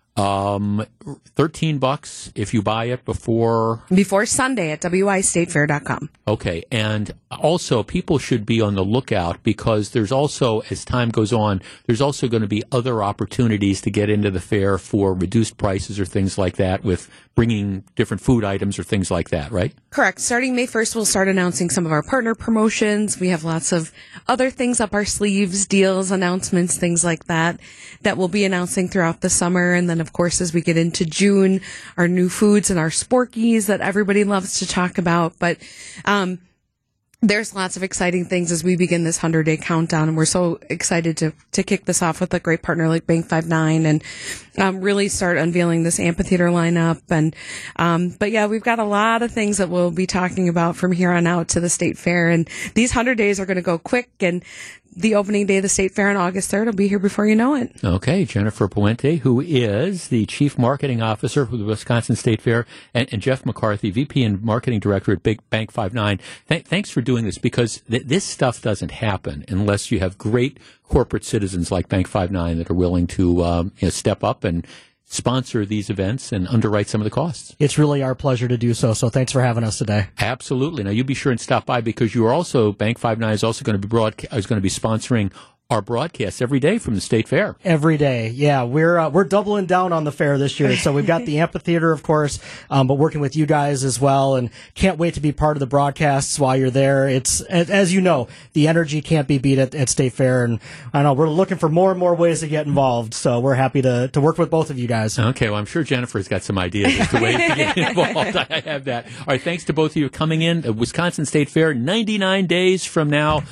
um, thirteen bucks if you buy it before before Sunday at W I state fair dot com. Okay. And also people should be on the lookout because there's also, as time goes on, there's also going to be other opportunities to get into the fair for reduced prices or things like that with bringing different food items or things like that, right? Correct. Starting May first, we'll start announcing some of our partner promotions. We have lots of other things up our sleeves, deals, announcements, things like that, that we'll be announcing throughout the summer. And then, of course, as we get into June, our new foods and our Sporkies that everybody loves to talk about. But, um, there's lots of exciting things as we begin this hundred day countdown, and we're so excited to to kick this off with a great partner like Bank five nine and um, really start unveiling this amphitheater lineup. And um, but yeah, we've got a lot of things that we'll be talking about from here on out to the state fair, and these hundred days are going to go quick. And the opening day of the state fair on August third will be here before you know it. Okay, Jennifer Puente, who is the Chief Marketing Officer for the Wisconsin State Fair, and, and Jeff McCarthy, V P and Marketing Director at Big Bank five nine. Th- thanks for doing this, because th- this stuff doesn't happen unless you have great corporate citizens like Bank five nine that are willing to um, you know, step up and sponsor these events and underwrite some of the costs. It's really our pleasure to do so, so thanks for having us today. Absolutely. Now, you be sure and stop by, because you are also, Bank five nine is also going to be broad, is going to be sponsoring our broadcasts every day from the State Fair. Every day, yeah. We're uh, we're doubling down on the fair this year. So we've got the amphitheater, of course, um, but working with you guys as well, and can't wait to be part of the broadcasts while you're there. It's, as you know, the energy can't be beat at, at State Fair, and I know we're looking for more and more ways to get involved. So we're happy to to work with both of you guys. Okay, well, I'm sure Jennifer's got some ideas as to ways to get involved. I have that. All right, thanks to both of you coming in. The Wisconsin State Fair, ninety-nine days from now.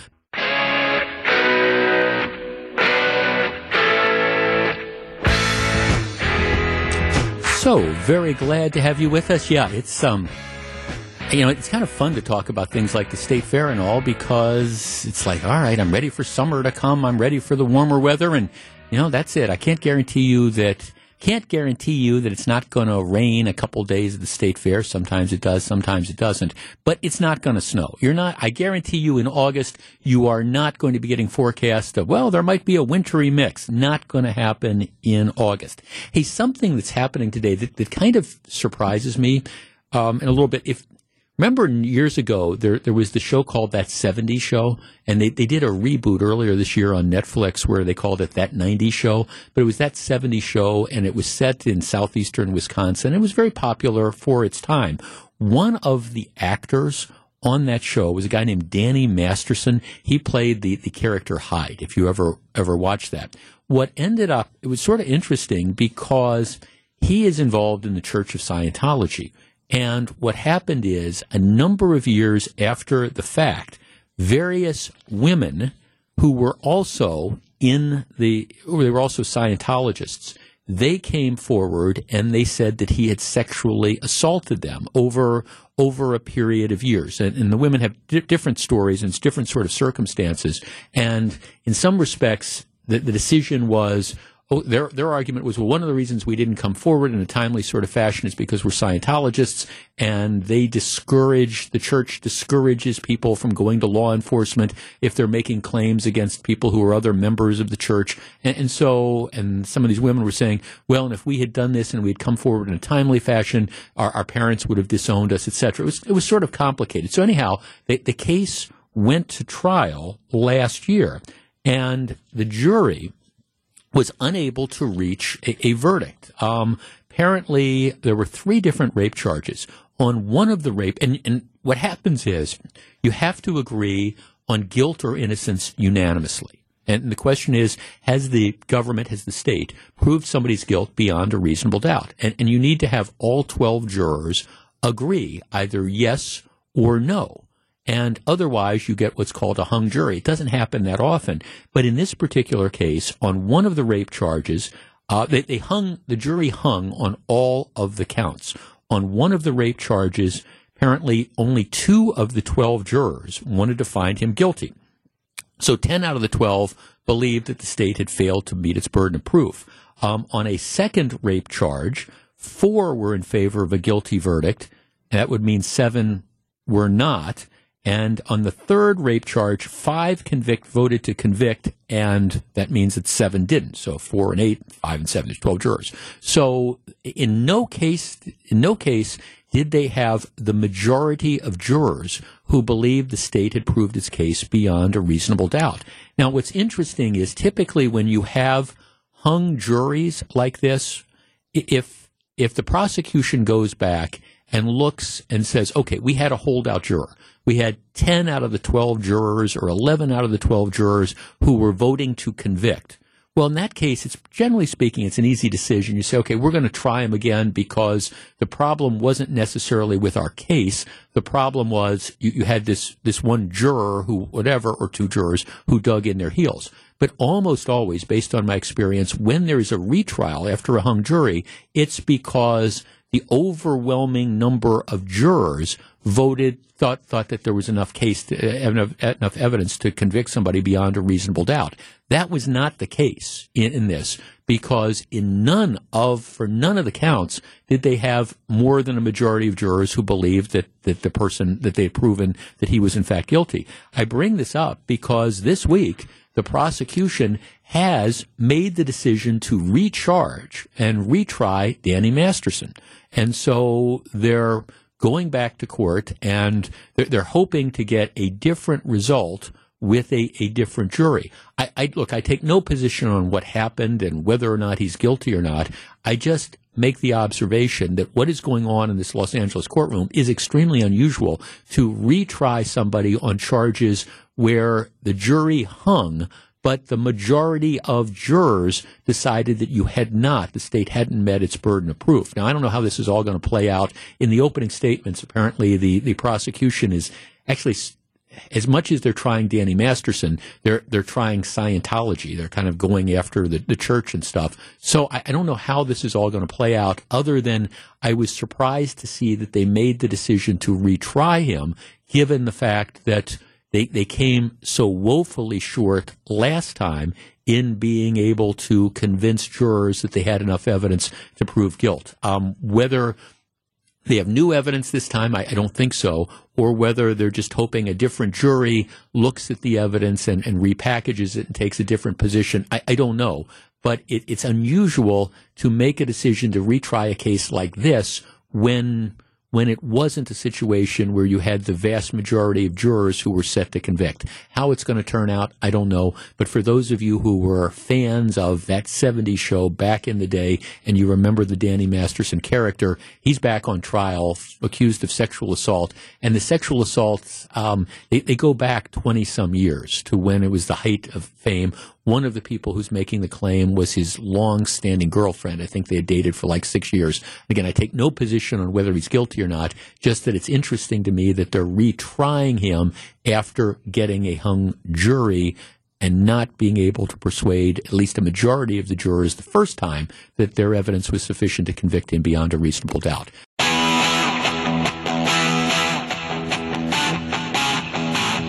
So, very glad to have you with us. Yeah, it's, um, you know, it's kind of fun to talk about things like the State Fair and all, because it's like, all right, I'm ready for summer to come. I'm ready for the warmer weather. And, you know, that's it. I can't guarantee you that, can't guarantee you that it's not going to rain a couple days at the State Fair. Sometimes it does, sometimes it doesn't. But it's not going to snow. You're not, I guarantee you in August, you are not going to be getting forecasts of, well, there might be a wintry mix. Not going to happen in August. Hey, something that's happening today that, that kind of surprises me, um, in a little bit. If, remember years ago, there there was the show called That seventies Show, and they, they did a reboot earlier this year on Netflix where they called it That nineties Show, but it was That seventies Show, and it was set in southeastern Wisconsin. It was very popular for its time. One of the actors on that show was a guy named Danny Masterson. He played the, the character Hyde, if you ever ever watched that. What ended up, it was sort of interesting because he is involved in the Church of Scientology. And what happened is, a number of years after the fact, various women who were also in the, they were also Scientologists, they came forward and they said that he had sexually assaulted them over over a period of years. And, and the women have di- different stories and it's different sort of circumstances. And in some respects, the, the decision was, Oh, their their argument was, well, one of the reasons we didn't come forward in a timely sort of fashion is because we're Scientologists, and they discourage, the church discourages people from going to law enforcement if they're making claims against people who are other members of the church. And, and so, and some of these women were saying, well, and if we had done this and we had come forward in a timely fashion, our, our parents would have disowned us, et cetera. It was, it was sort of complicated. So anyhow, the, the case went to trial last year, and the jury was unable to reach a, a verdict. Um, apparently, there were three different rape charges. On one of the rape, and, and what happens is you have to agree on guilt or innocence unanimously. And the question is, has the government, has the state proved somebody's guilt beyond a reasonable doubt? And, and you need to have all twelve jurors agree either yes or no. And otherwise, you get what's called a hung jury. It doesn't happen that often. But in this particular case, on one of the rape charges, uh, they, they hung, the jury hung on all of the counts. On one of the rape charges, apparently only two of the twelve jurors wanted to find him guilty. So ten out of the twelve believed that the state had failed to meet its burden of proof. Um, on a second rape charge, four were in favor of a guilty verdict. That would mean seven were not. And on the third rape charge, five convict voted to convict, and that means that seven didn't. So four and eight, five and seven, there's twelve jurors. So in no case, in no case did they have the majority of jurors who believed the state had proved its case beyond a reasonable doubt. Now, what's interesting is typically when you have hung juries like this, if if the prosecution goes back and looks and says, okay, we had a holdout juror. We had ten out of the twelve jurors or eleven out of the twelve jurors who were voting to convict. Well, in that case, it's generally speaking, it's an easy decision. You say, okay, we're going to try him again because the problem wasn't necessarily with our case. The problem was you, you had this, this one juror who, whatever, or two jurors who dug in their heels. But almost always, based on my experience, when there is a retrial after a hung jury, it's because the overwhelming number of jurors voted, thought thought that there was enough case, to, uh, enough, enough evidence to convict somebody beyond a reasonable doubt. That was not the case in, in this, because in none of, for none of the counts, did they have more than a majority of jurors who believed that, that the person, that they had proven that he was in fact guilty. I bring this up because this week, the prosecution has made the decision to recharge and retry Danny Masterson. And so they're going back to court, and they're, they're hoping to get a different result with a, a different jury. I, I look, I take no position on what happened and whether or not he's guilty or not. I just make the observation that what is going on in this Los Angeles courtroom is extremely unusual, to retry somebody on charges where the jury hung, but the majority of jurors decided that you had not, the state hadn't met its burden of proof. Now, I don't know how this is all going to play out. In the opening statements, apparently the, the prosecution is actually, as much as they're trying Danny Masterson, they're they're trying Scientology. They're kind of going after the, the church and stuff. So I, I don't know how this is all going to play out, other than I was surprised to see that they made the decision to retry him, given the fact that They they came so woefully short last time in being able to convince jurors that they had enough evidence to prove guilt. Um, whether they have new evidence this time, I, I don't think so, or whether they're just hoping a different jury looks at the evidence and, and repackages it and takes a different position, I, I don't know. But it, it's unusual to make a decision to retry a case like this when when it wasn't a situation where you had the vast majority of jurors who were set to convict. How it's going to turn out, I don't know. But for those of you who were fans of that seventies show back in the day, and you remember the Danny Masterson character, he's back on trial, accused of sexual assault. And the sexual assaults, um, they, they go back twenty-some years to when it was the height of fame. One of the people who's making the claim was his long-standing girlfriend. I think they had dated for like six years. Again, I take no position on whether he's guilty or not, just that it's interesting to me that they're retrying him after getting a hung jury and not being able to persuade at least a majority of the jurors the first time that their evidence was sufficient to convict him beyond a reasonable doubt.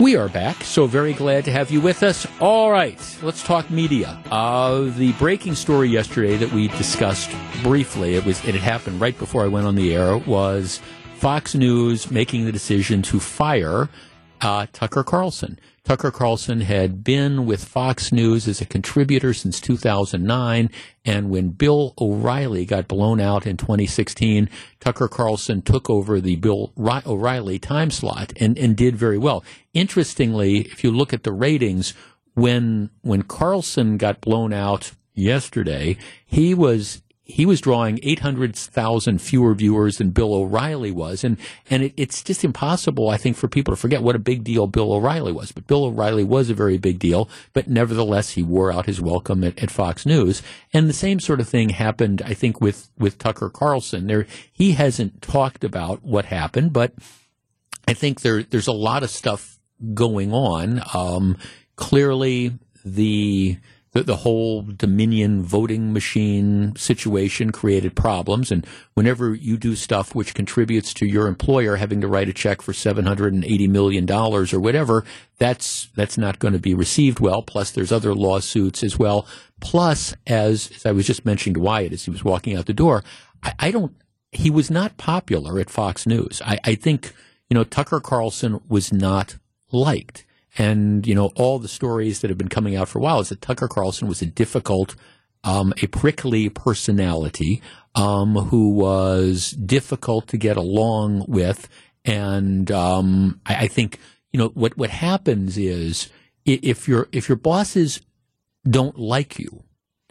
We are back, so very glad to have you with us. All right, let's talk media. Uh, the breaking story yesterday that we discussed briefly, it was it had happened right before I went on the air, was Fox News making the decision to fire uh, Tucker Carlson. Tucker Carlson had been with Fox News as a contributor since two thousand nine, and when Bill O'Reilly got blown out in twenty sixteen, Tucker Carlson took over the Bill O'Reilly time slot and, and did very well. Interestingly, if you look at the ratings, when when Carlson got blown out yesterday, he was he was drawing eight hundred thousand fewer viewers than Bill O'Reilly was. And, and it, it's just impossible, I think, for people to forget what a big deal Bill O'Reilly was. But Bill O'Reilly was a very big deal, but nevertheless, he wore out his welcome at, at Fox News. And the same sort of thing happened, I think, with, with Tucker Carlson. There, he hasn't talked about what happened, but I think there, there's a lot of stuff going on. Um, clearly, the... The, the whole Dominion voting machine situation created problems, and whenever you do stuff which contributes to your employer having to write a check for seven hundred eighty million dollars or whatever, that's that's not going to be received well. Plus, there's other lawsuits as well. Plus, as, as I was just mentioning to Wyatt as he was walking out the door, I, I don't. He was not popular at Fox News. I, I think you know Tucker Carlson was not liked. And, you know, all the stories that have been coming out for a while is that Tucker Carlson was a difficult, um, a prickly personality, um, who was difficult to get along with. And, um, I, I think, you know, what, what happens is if your, if your bosses don't like you,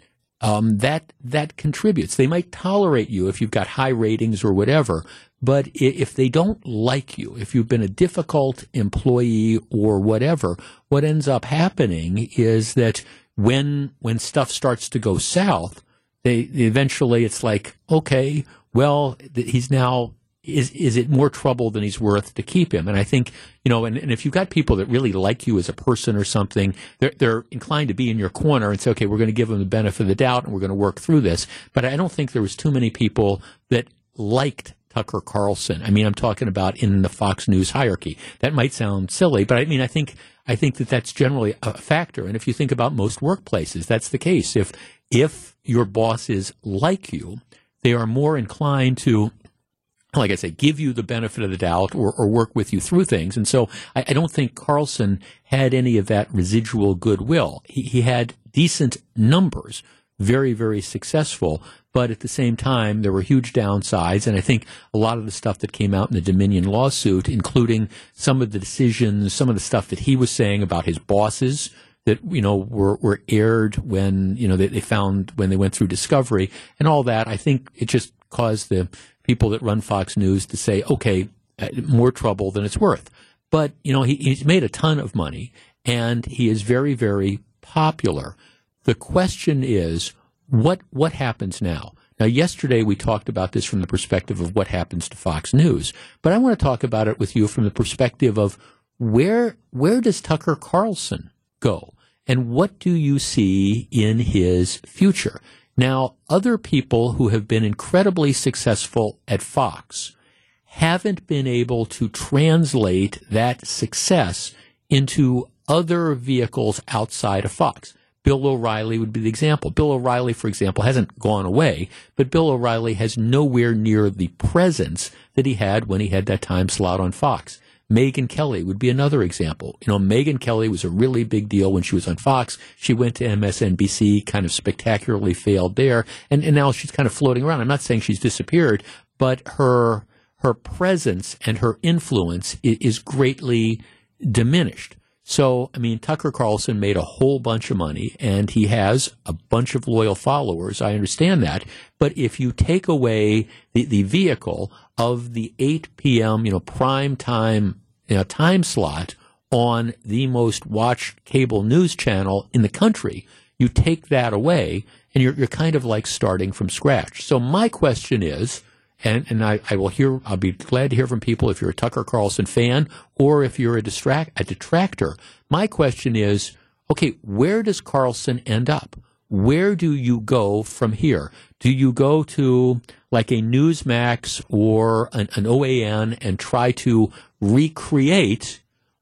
um, that, that contributes. They might tolerate you if you've got high ratings or whatever. But if they don't like you, if you've been a difficult employee or whatever, what ends up happening is that when when stuff starts to go south, they eventually it's like, okay, well, he's now is is it more trouble than he's worth to keep him? And I think you know, and, and if you've got people that really like you as a person or something, they're they're inclined to be in your corner and say, okay, we're going to give them the benefit of the doubt and we're going to work through this. But I don't think there was too many people that liked Tucker Carlson. I mean, I'm talking about in the Fox News hierarchy. That might sound silly, but I mean, I think I think that that's generally a factor. And if you think about most workplaces, that's the case. If if your bosses like you, they are more inclined to, like I say, give you the benefit of the doubt or, or work with you through things. And so I, I don't think Carlson had any of that residual goodwill. He, he had decent numbers, very, very successful. But at the same time, there were huge downsides, and I think a lot of the stuff that came out in the Dominion lawsuit, including some of the decisions, some of the stuff that he was saying about his bosses that, you know, were, were aired when, you know, they, they found when they went through discovery and all that, I think it just caused the people that run Fox News to say, okay, more trouble than it's worth. But, you know, he, he's made a ton of money, and he is very, very popular. The question is, What what happens now? Now, yesterday we talked about this from the perspective of what happens to Fox News, but I want to talk about it with you from the perspective of where where does Tucker Carlson go, and what do you see in his future? Now, other people who have been incredibly successful at Fox haven't been able to translate that success into other vehicles outside of Fox. Bill O'Reilly would be the example. Bill O'Reilly, for example, hasn't gone away, but Bill O'Reilly has nowhere near the presence that he had when he had that time slot on Fox. Megyn Kelly would be another example. You know, Megyn Kelly was a really big deal when she was on Fox. She went to M S N B C, kind of spectacularly failed there, and, and now she's kind of floating around. I'm not saying she's disappeared, but her her presence and her influence is, is greatly diminished. So, I mean, Tucker Carlson made a whole bunch of money, and he has a bunch of loyal followers. I understand that. But if you take away the, the vehicle of the eight p.m., you know, prime time you know, time slot on the most watched cable news channel in the country, you take that away, and you're, you're kind of like starting from scratch. So my question is, And, and I, I will hear, I'll be glad to hear from people if you're a Tucker Carlson fan or if you're a, distract, a detractor. My question is, okay, where does Carlson end up? Where do you go from here? Do you go to like a Newsmax or an, an O A N and try to recreate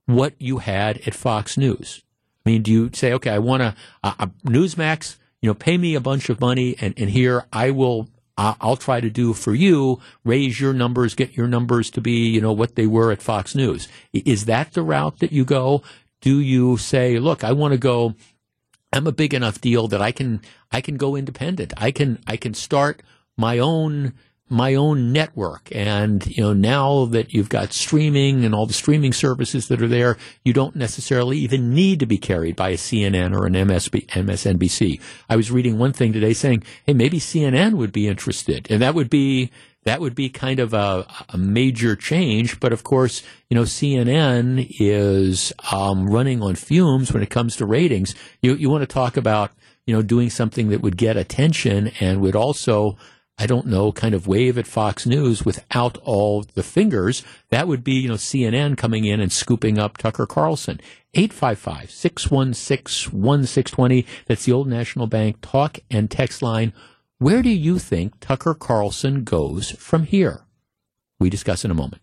what you had at Fox News? I mean, do you say, okay, I want to, uh, uh, Newsmax, you know, pay me a bunch of money, and, and here I will, uh, I'll try to do for you, raise your numbers, get your numbers to be, you know, what they were at Fox News. Is that the route that you go? Do you say, look, I want to go, I'm a big enough deal that I can, I can go independent. I can, I can start my own, my own network. And, you know, now that you've got streaming and all the streaming services that are there, you don't necessarily even need to be carried by a C N N or an M S N B C. I was reading one thing today saying, hey, maybe C N N would be interested. And that would be, that would be kind of a, a major change. But of course, you know, C N N is um, running on fumes when it comes to ratings. You, you want to talk about, you know, doing something that would get attention and would also, I don't know, kind of wave at Fox News without all the fingers. That would be, you know, C N N coming in and scooping up Tucker Carlson. eight five five, six one six, one six two zero. That's the Old National Bank talk and text line. Where do you think Tucker Carlson goes from here? We discuss in a moment.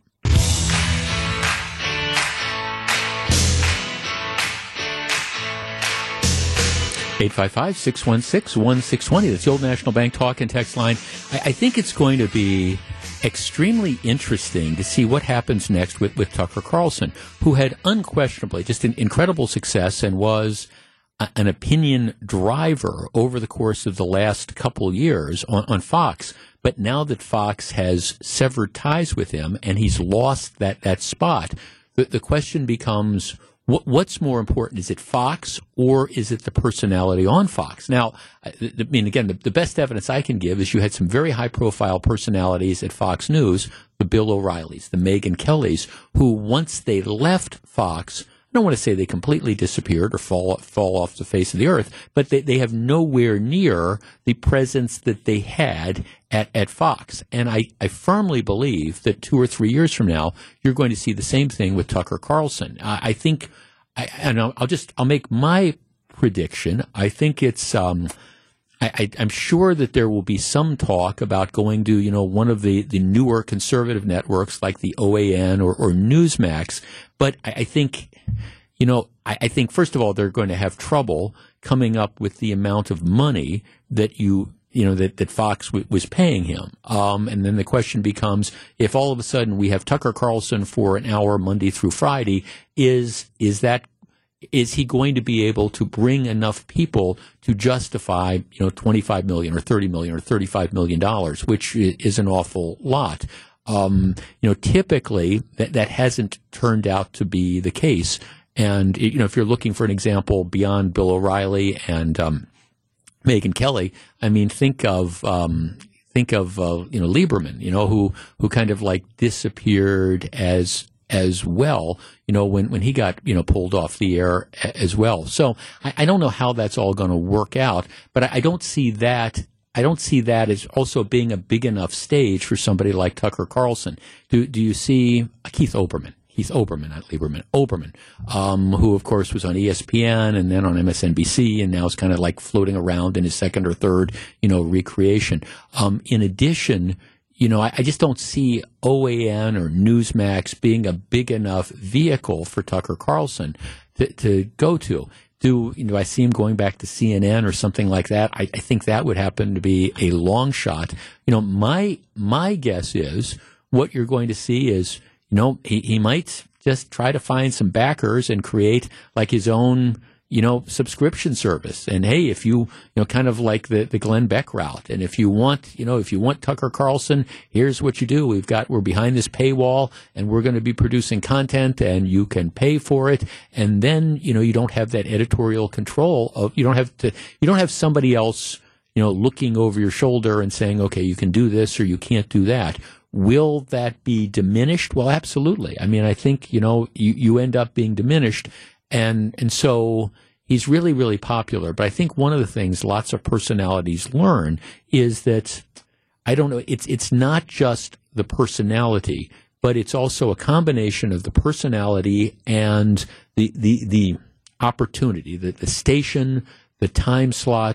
eight five five, six one six, one six two zero. That's the Old National Bank talk and text line. I, I think it's going to be extremely interesting to see what happens next with, with Tucker Carlson, who had unquestionably just an incredible success and was a, an opinion driver over the course of the last couple years on, on Fox. But now that Fox has severed ties with him and he's lost that, that spot, the, the question becomes, what's more important? Is it Fox or is it the personality on Fox? Now, I mean, again, the, the best evidence I can give is you had some very high-profile personalities at Fox News, the Bill O'Reillys, the Megyn Kellys, who once they left Fox, I don't want to say they completely disappeared or fall fall off the face of the earth, but they, they have nowhere near the presence that they had at, at Fox. And I, I firmly believe that two or three years from now, you're going to see the same thing with Tucker Carlson. I, I think, I, and I'll, I'll just, I'll make my prediction. I think it's, um, I, I, I'm sure that there will be some talk about going to, you know, one of the, the newer conservative networks like the O A N or, or Newsmax. But I, I think, you know, I, I think, first of all, they're going to have trouble coming up with the amount of money that you, you know, that, that Fox w- was paying him. Um, and then the question becomes, if all of a sudden we have Tucker Carlson for an hour Monday through Friday, is, is that, is he going to be able to bring enough people to justify, you know, twenty-five million dollars or thirty million dollars or thirty-five million dollars, which is an awful lot. Um, you know, typically that, that hasn't turned out to be the case. And, you know, if you're looking for an example beyond Bill O'Reilly and um, Megyn Kelly, I mean, think of um, think of uh, you know, Lieberman, you know, who who kind of like disappeared as as well, you know, when, when he got, you know, pulled off the air as well. So I, I don't know how that's all going to work out, but I, I don't see that. I don't see that as also being a big enough stage for somebody like Tucker Carlson. Do do you see Keith Olbermann? Keith Olbermann, not Lieberman, Olbermann, um, who of course was on E S P N and then on M S N B C, and now is kind of like floating around in his second or third, you know, recreation. Um, in addition, you know, I, I just don't see O A N or Newsmax being a big enough vehicle for Tucker Carlson to, to go to. Do, you know, I see him going back to C N N or something like that? I, I think that would happen to be a long shot. You know, my my guess is what you're going to see is, you know, he, he might just try to find some backers and create like his own, you know, subscription service. And hey, if you, you know, kind of like the, the Glenn Beck route. And if you want, you know, if you want Tucker Carlson, here's what you do. We've got, we're behind this paywall and we're going to be producing content and you can pay for it. And then, you know, you don't have that editorial control of, you don't have to, you don't have somebody else, you know, looking over your shoulder and saying, okay, you can do this or you can't do that. Will that be diminished? Well, absolutely. I mean, I think, you know, you, you end up being diminished. And and so he's really, really popular. But I think one of the things lots of personalities learn is that, I don't know, it's it's not just the personality, but it's also a combination of the personality and the the, the opportunity, the, the station, the time slot.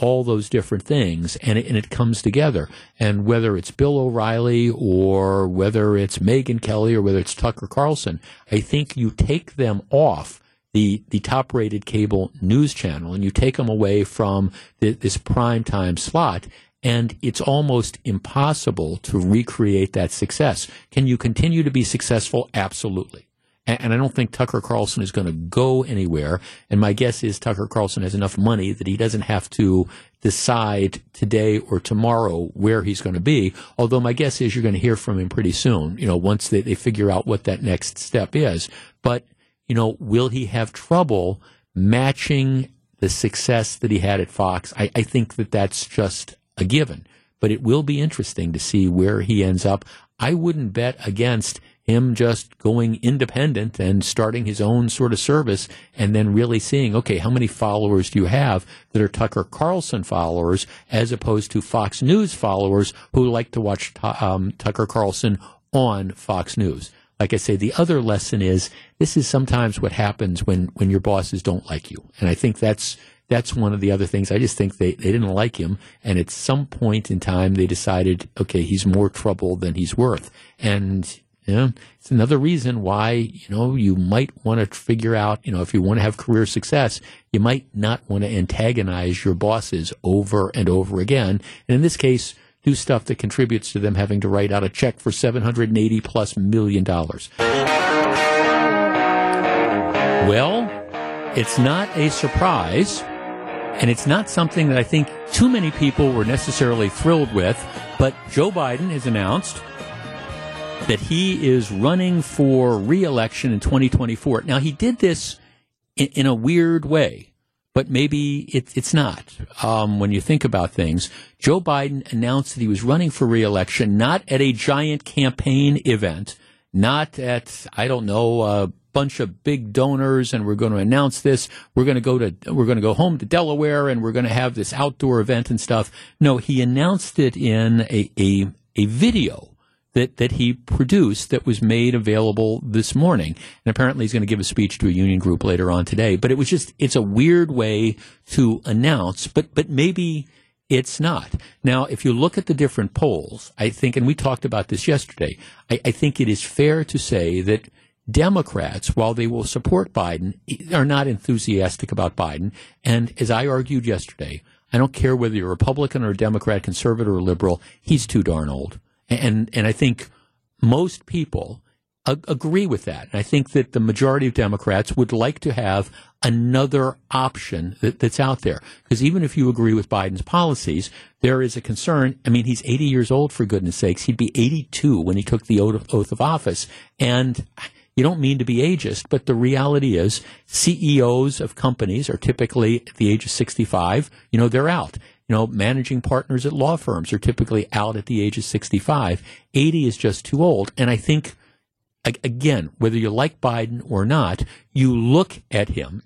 all those different things, and it, and it comes together. And whether it's Bill O'Reilly or whether it's Megyn Kelly or whether it's Tucker Carlson, I think you take them off the, the top-rated cable news channel and you take them away from the, this prime time slot, and it's almost impossible to recreate that success. Can you continue to be successful? Absolutely. And I don't think Tucker Carlson is going to go anywhere. And my guess is Tucker Carlson has enough money that he doesn't have to decide today or tomorrow where he's going to be. Although my guess is you're going to hear from him pretty soon, you know, once they, they figure out what that next step is. But, you know, will he have trouble matching the success that he had at Fox? I, I think that that's just a given. But it will be interesting to see where he ends up. I wouldn't bet against him just going independent and starting his own sort of service and then really seeing, okay, how many followers do you have that are Tucker Carlson followers as opposed to Fox News followers who like to watch um, Tucker Carlson on Fox News? Like I say, the other lesson is this is sometimes what happens when, when your bosses don't like you. And I think that's that's one of the other things. I just think they, they didn't like him. And at some point in time, they decided, okay, he's more trouble than he's worth. And yeah, it's another reason why, you know, you might want to figure out, you know, if you want to have career success, you might not want to antagonize your bosses over and over again. And in this case, do stuff that contributes to them having to write out a check for seven hundred eighty plus million dollars. Well, it's not a surprise, and it's not something that I think too many people were necessarily thrilled with, but Joe Biden has announced that he is running for re-election in twenty twenty-four. Now, he did this in, in a weird way, but maybe it, it's not. Um, when you think about things, Joe Biden announced that he was running for re-election not at a giant campaign event, not at, I don't know, a bunch of big donors, and we're going to announce this. We're going to go to, we're going to go home to Delaware, and we're going to have this outdoor event and stuff. No, he announced it in a a, a video that, that he produced that was made available this morning. And apparently he's going to give a speech to a union group later on today. But it was just, it's a weird way to announce, but, but maybe it's not. Now, if you look at the different polls, I think, and we talked about this yesterday, I, I think it is fair to say that Democrats, while they will support Biden, are not enthusiastic about Biden. And as I argued yesterday, I don't care whether you're a Republican or a Democrat, conservative or liberal, he's too darn old. And and I think most people ag- agree with that. And I think that the majority of Democrats would like to have another option that, that's out there. Because even if you agree with Biden's policies, there is a concern. I mean, he's eighty years old, for goodness sakes. He'd be eighty-two when he took the oath, oath of office. And you don't mean to be ageist, but the reality is C E Os of companies are typically at the age of sixty-five. You know, they're out. You know, managing partners at law firms are typically out at the age of sixty-five. eighty is just too old. And I think, again, whether you like Biden or not, you look at him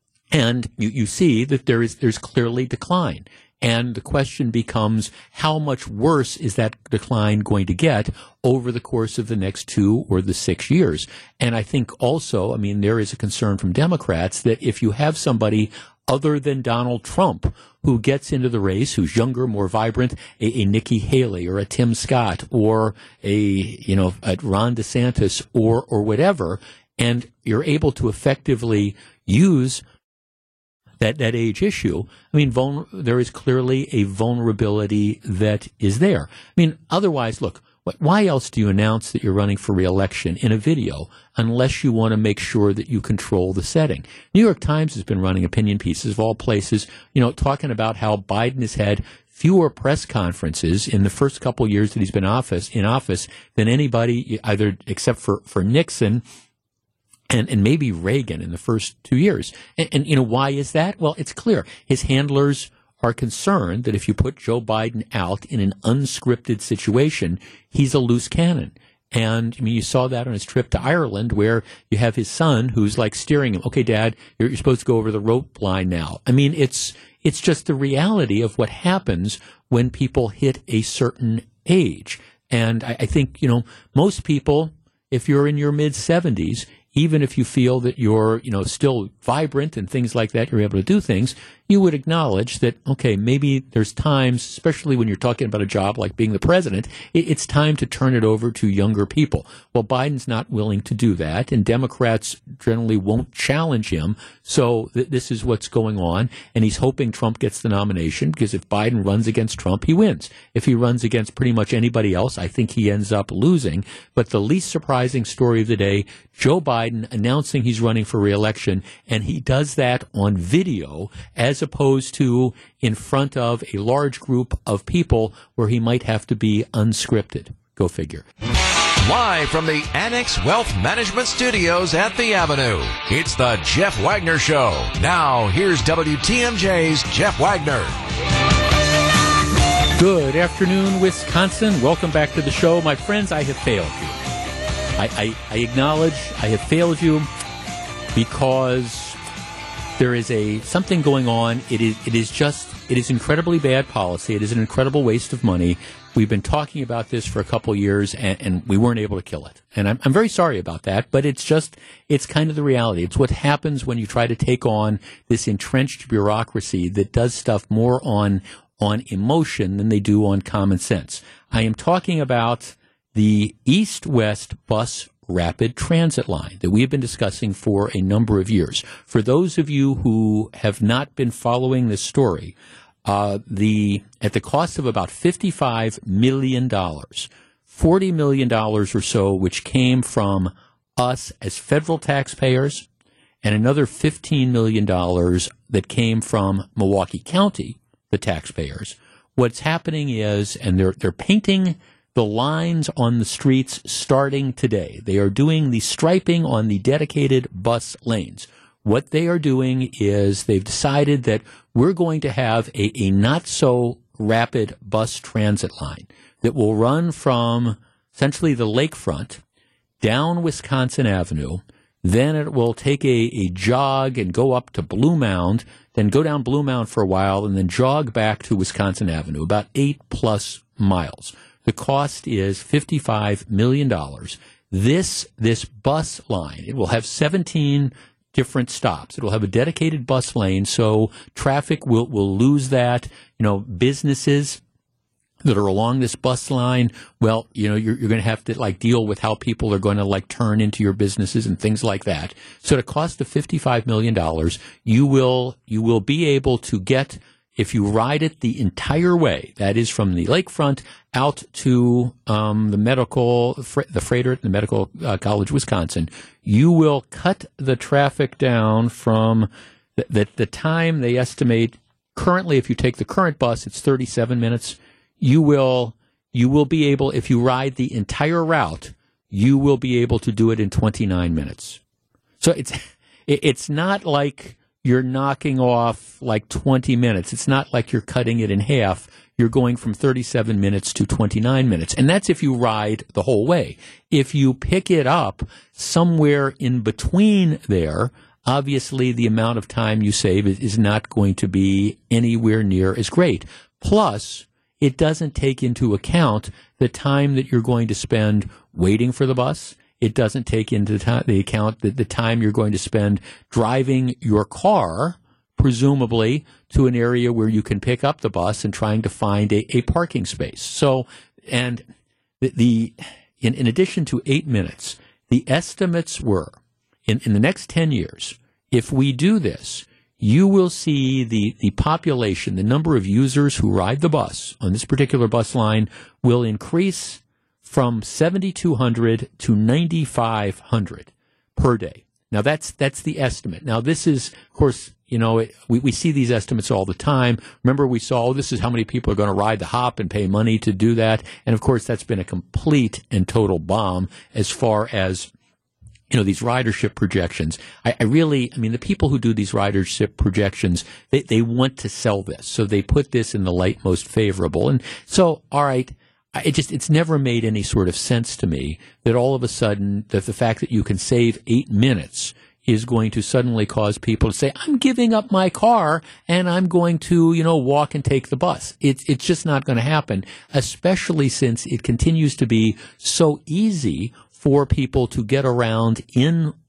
and you, you see that there is there's clearly decline. And the question becomes, how much worse is that decline going to get over the course of the next two or the six years? And I think also, I mean, there is a concern from Democrats that if you have somebody other than Donald Trump who gets into the race, who's younger, more vibrant, a, a Nikki Haley or a Tim Scott or a, you know, a Ron DeSantis or, or whatever, and you're able to effectively use that, that age issue, I mean, vulner- there is clearly a vulnerability that is there. I mean, otherwise, look, why else do you announce that you're running for re-election in a video unless you want to make sure that you control the setting? New York Times has been running opinion pieces of all places, you know, talking about how Biden has had fewer press conferences in the first couple of years that he's been office in office than anybody, either except for, for Nixon and, and maybe Reagan in the first two years. And, and, you know, why is that? Well, it's clear. His handlers are concerned that if you put Joe Biden out in an unscripted situation, he's a loose cannon. And, I mean, you saw that on his trip to Ireland where you have his son who's like steering him. Okay, Dad, you're, you're supposed to go over the rope line now. I mean, it's it's just the reality of what happens when people hit a certain age. And I, I think, you know, most people, if you're in your mid-seventies, even if you feel that you're, you know, still vibrant and things like that, you're able to do things, you would acknowledge that, okay, maybe there's times, especially when you're talking about a job like being the president, it's time to turn it over to younger people. Well, Biden's not willing to do that, and Democrats generally won't challenge him. So th- this is what's going on, and he's hoping Trump gets the nomination, because if Biden runs against Trump, he wins. If he runs against pretty much anybody else, I think he ends up losing. But the least surprising story of the day, Joe Biden announcing he's running for re-election, and he does that on video as opposed to in front of a large group of people where he might have to be unscripted. Go figure. Live from the Annex Wealth Management Studios at the Avenue, it's the Jeff Wagner Show. Now, here's W T M J's Jeff Wagner. Good afternoon, Wisconsin. Welcome back to the show. My friends, I have failed you. I, I, I acknowledge I have failed you because there is a something going on. It is it is just it is incredibly bad policy. It is an incredible waste of money. We've been talking about this for a couple of years, and, and we weren't able to kill it. And I'm, I'm very sorry about that, but it's just, it's kind of the reality. It's what happens when you try to take on this entrenched bureaucracy that does stuff more on, on emotion than they do on common sense. I am talking about the East-West Bus Rapid Transit line that we have been discussing for a number of years. For those of you who have not been following this story, Uh, the at the cost of about fifty-five million dollars, forty million dollars or so, which came from us as federal taxpayers, and another fifteen million dollars that came from Milwaukee County, the taxpayers. What's happening is, and they're they're painting the lines on the streets starting today. They are doing the striping on the dedicated bus lanes. What they are doing is they've decided that we're going to have a, a not-so-rapid bus transit line that will run from essentially the lakefront down Wisconsin Avenue. Then it will take a, a jog and go up to Blue Mound, then go down Blue Mound for a while, and then jog back to Wisconsin Avenue, about eight-plus miles. The cost is fifty-five million dollars. This, this bus line, it will have seventeen different stops. It will have a dedicated bus lane, so traffic will, will lose that. You know, businesses that are along this bus line, well, you know, you're, you're going to have to, like, deal with how people are going to, like, turn into your businesses and things like that. So at a cost of fifty-five million dollars, you will, you will be able to get, if you ride it the entire way, that is from the lakefront out to um, the medical, the freighter at the Medical uh, College, Wisconsin, you will cut the traffic down from the, the, the time they estimate. Currently, if you take the current bus, it's thirty-seven minutes. You will, you will be able, if you ride the entire route, you will be able to do it in twenty-nine minutes. So it's, it's not like you're knocking off like twenty minutes. It's not like you're cutting it in half. You're going from thirty-seven minutes to twenty-nine minutes. And that's if you ride the whole way. If you pick it up somewhere in between there, obviously the amount of time you save is, is not going to be anywhere near as great. Plus, it doesn't take into account the time that you're going to spend waiting for the bus. It doesn't take into the account the, the time you're going to spend driving your car, presumably, to an area where you can pick up the bus and trying to find a, a parking space. So, and the, the in, in addition to eight minutes, the estimates were, in, in the next ten years, if we do this, you will see the, the population, the number of users who ride the bus on this particular bus line will increase from seventy-two hundred to ninety-five hundred per day. Now, that's that's the estimate. Now, this is, of course, you know, it, we, we see these estimates all the time. Remember, we saw, oh, this is how many people are going to ride the hop and pay money to do that. And, of course, that's been a complete and total bomb as far as, you know, these ridership projections. I, I really, I mean, the people who do these ridership projections, they, they want to sell this. So they put this in the light most favorable. And so, all right, it just, it's never made any sort of sense to me that all of a sudden that the fact that you can save eight minutes is going to suddenly cause people to say, I'm giving up my car and I'm going to, you know, walk and take the bus. It's, it's just not going to happen, especially since it continues to be so easy for people to get around in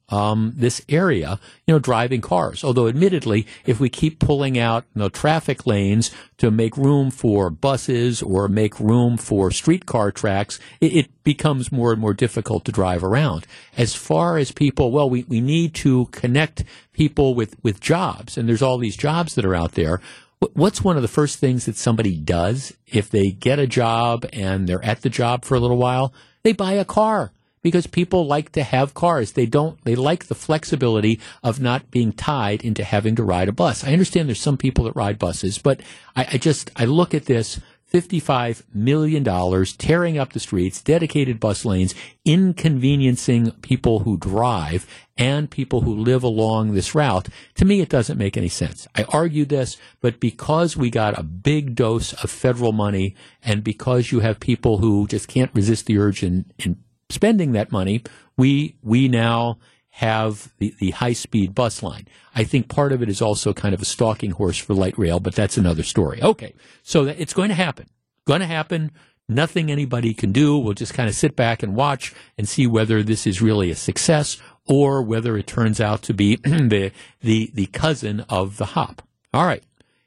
um, this area, you know, driving cars. Although, admittedly, if we keep pulling out, you know, traffic lanes to make room for buses or make room for streetcar tracks, it, it becomes more and more difficult to drive around. As far as people, well, we, we need to connect people with, with jobs, and there's all these jobs that are out there. What's one of the first things that somebody does if they get a job and they're at the job for a little while? They buy a car. Because people like to have cars. They don't, they like the flexibility of not being tied into having to ride a bus. I understand there's some people that ride buses, but I, I just, I look at this, fifty-five million dollars, tearing up the streets, dedicated bus lanes, inconveniencing people who drive and people who live along this route. To me, it doesn't make any sense. I argued this, but because we got a big dose of federal money and because you have people who just can't resist the urge in, in spending that money, we we now have the, the high-speed bus line. I think part of it is also kind of a stalking horse for light rail, but that's another story. Okay, so that it's going to happen. Going to happen. Nothing anybody can do. We'll just kind of sit back and watch and see whether this is really a success or whether it turns out to be the, the, the cousin of the hop. All right.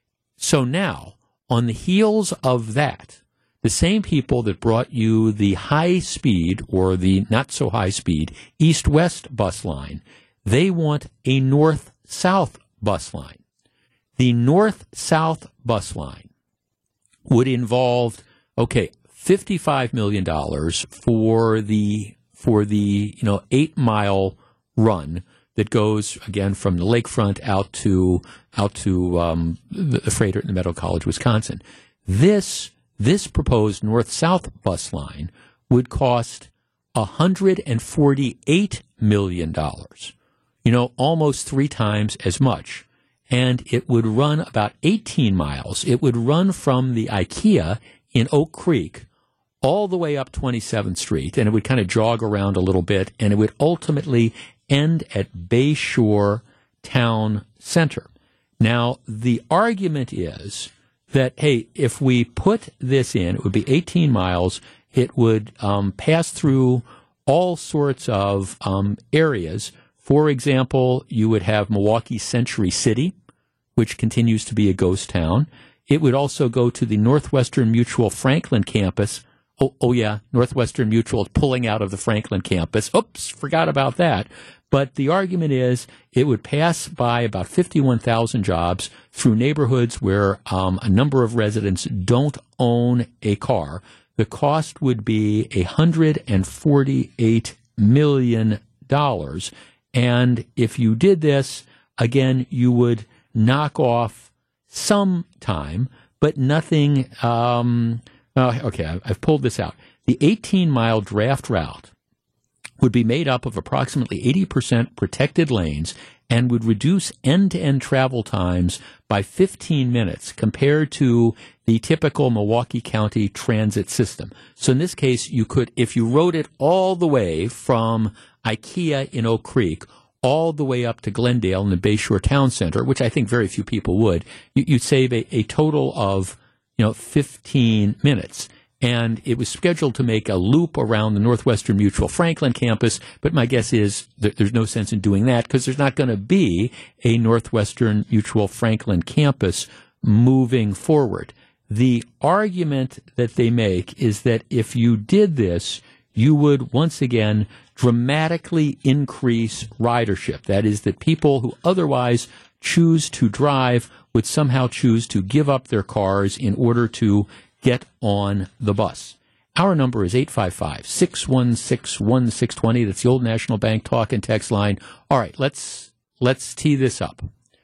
So now, on the heels of that, the same people that brought you the high speed or the not so high speed east-west bus line, they want a north-south bus line. The north-south bus line would involve, okay, fifty-five million dollars for the for the you know eight mile run that goes again from the lakefront out to out to um, the, the freighter at the Meadow College, Wisconsin. This This proposed north-south bus line would cost one hundred forty-eight million dollars, you know, almost three times as much. And it would run about eighteen miles. It would run from the IKEA in Oak Creek all the way up twenty-seventh Street, and it would kind of jog around a little bit, and it would ultimately end at Bayshore Town Center. Now, the argument is that, hey, if we put this in, it would be eighteen miles. It would um, pass through all sorts of um, areas. For example, you would have Milwaukee Century City, which continues to be a ghost town. It would also go to the Northwestern Mutual Franklin campus. Oh, oh yeah, Northwestern Mutual is pulling out of the Franklin campus. Oops, forgot about that. But the argument is it would pass by about fifty-one thousand jobs through neighborhoods where um, a number of residents don't own a car. The cost would be one hundred forty-eight million dollars. And if you did this, again, you would knock off some time, but nothing. Um, uh, okay, I've pulled this out. The eighteen mile draft route would be made up of approximately eighty percent protected lanes and would reduce end-to-end travel times by fifteen minutes compared to the typical Milwaukee County transit system. So in this case, you could, if you rode it all the way from IKEA in Oak Creek all the way up to Glendale in the Bayshore Town Center, which I think very few people would, you, you'd save a, a total of, you know, fifteen minutes. And it was scheduled to make a loop around the Northwestern Mutual Franklin campus, but my guess is that there's no sense in doing that because there's not going to be a Northwestern Mutual Franklin campus moving forward. The argument that they make is that if you did this, you would once again dramatically increase ridership. That is, that people who otherwise choose to drive would somehow choose to give up their cars in order to get on the bus. Our number is eight five five, six one six, one six two zero. That's the Old National Bank talk and text line. All right, let's let's tee this up.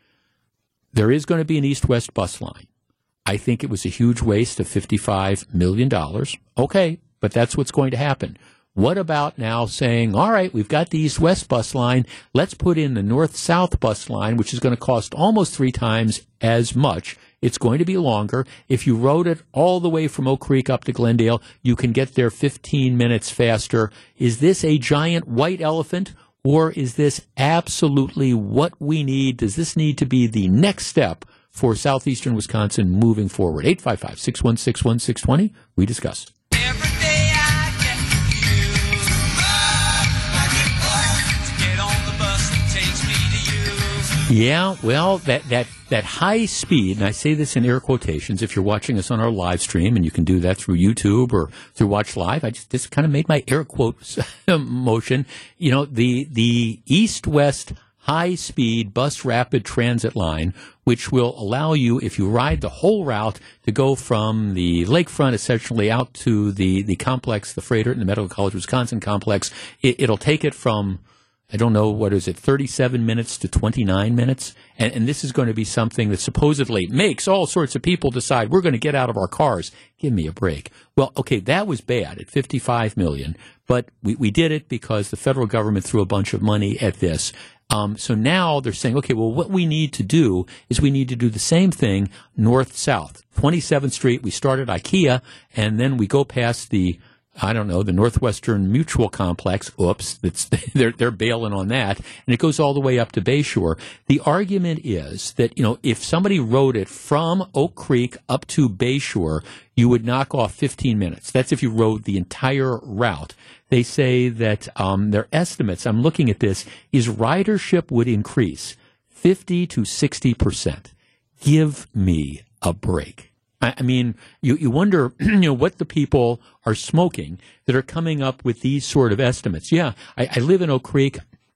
There is going to be an east-west bus line. I think it was a huge waste of fifty-five million dollars. Okay, but that's what's going to happen. What about now saying, all right, we've got the east-west bus line. Let's put in the north-south bus line, which is going to cost almost three times as much. It's going to be longer. If you rode it all the way from Oak Creek up to Glendale, you can get there fifteen minutes faster. Is this a giant white elephant, or is this absolutely what we need? Does this need to be the next step for southeastern Wisconsin moving forward? eight five five, six one six, one six two zero. We discuss. Yeah, well, that, that, that high speed, and I say this in air quotations, if you're watching us on our live stream, and you can do that through YouTube or through Watch Live, I just, just kind of made my air quotes motion. You know, the, the east-west high-speed bus rapid transit line, which will allow you, if you ride the whole route, to go from the lakefront essentially out to the, the complex, the Freighter and the Medical College Wisconsin complex. It, it'll take it from, I don't know, what is it, thirty-seven minutes to twenty-nine minutes? And, and this is going to be something that supposedly makes all sorts of people decide we're going to get out of our cars. Give me a break. Well, okay, that was bad at fifty-five million dollars, but we, we did it because the federal government threw a bunch of money at this. Um, so now they're saying, okay, well, what we need to do is we need to do the same thing north-south. twenty-seventh Street, we start at IKEA, and then we go past the, I don't know, the Northwestern Mutual Complex. Oops, it's, they're, they're bailing on that. And it goes all the way up to Bayshore. The argument is that, you know, if somebody rode it from Oak Creek up to Bayshore, you would knock off fifteen minutes. That's if you rode the entire route. They say that um, their estimates, I'm looking at this, is ridership would increase fifty to sixty percent. Give me a break. I, I mean, you, you wonder, you know, what the people are smoking that are coming up with these sort of estimates. Yeah, I, I live in Oak Creek.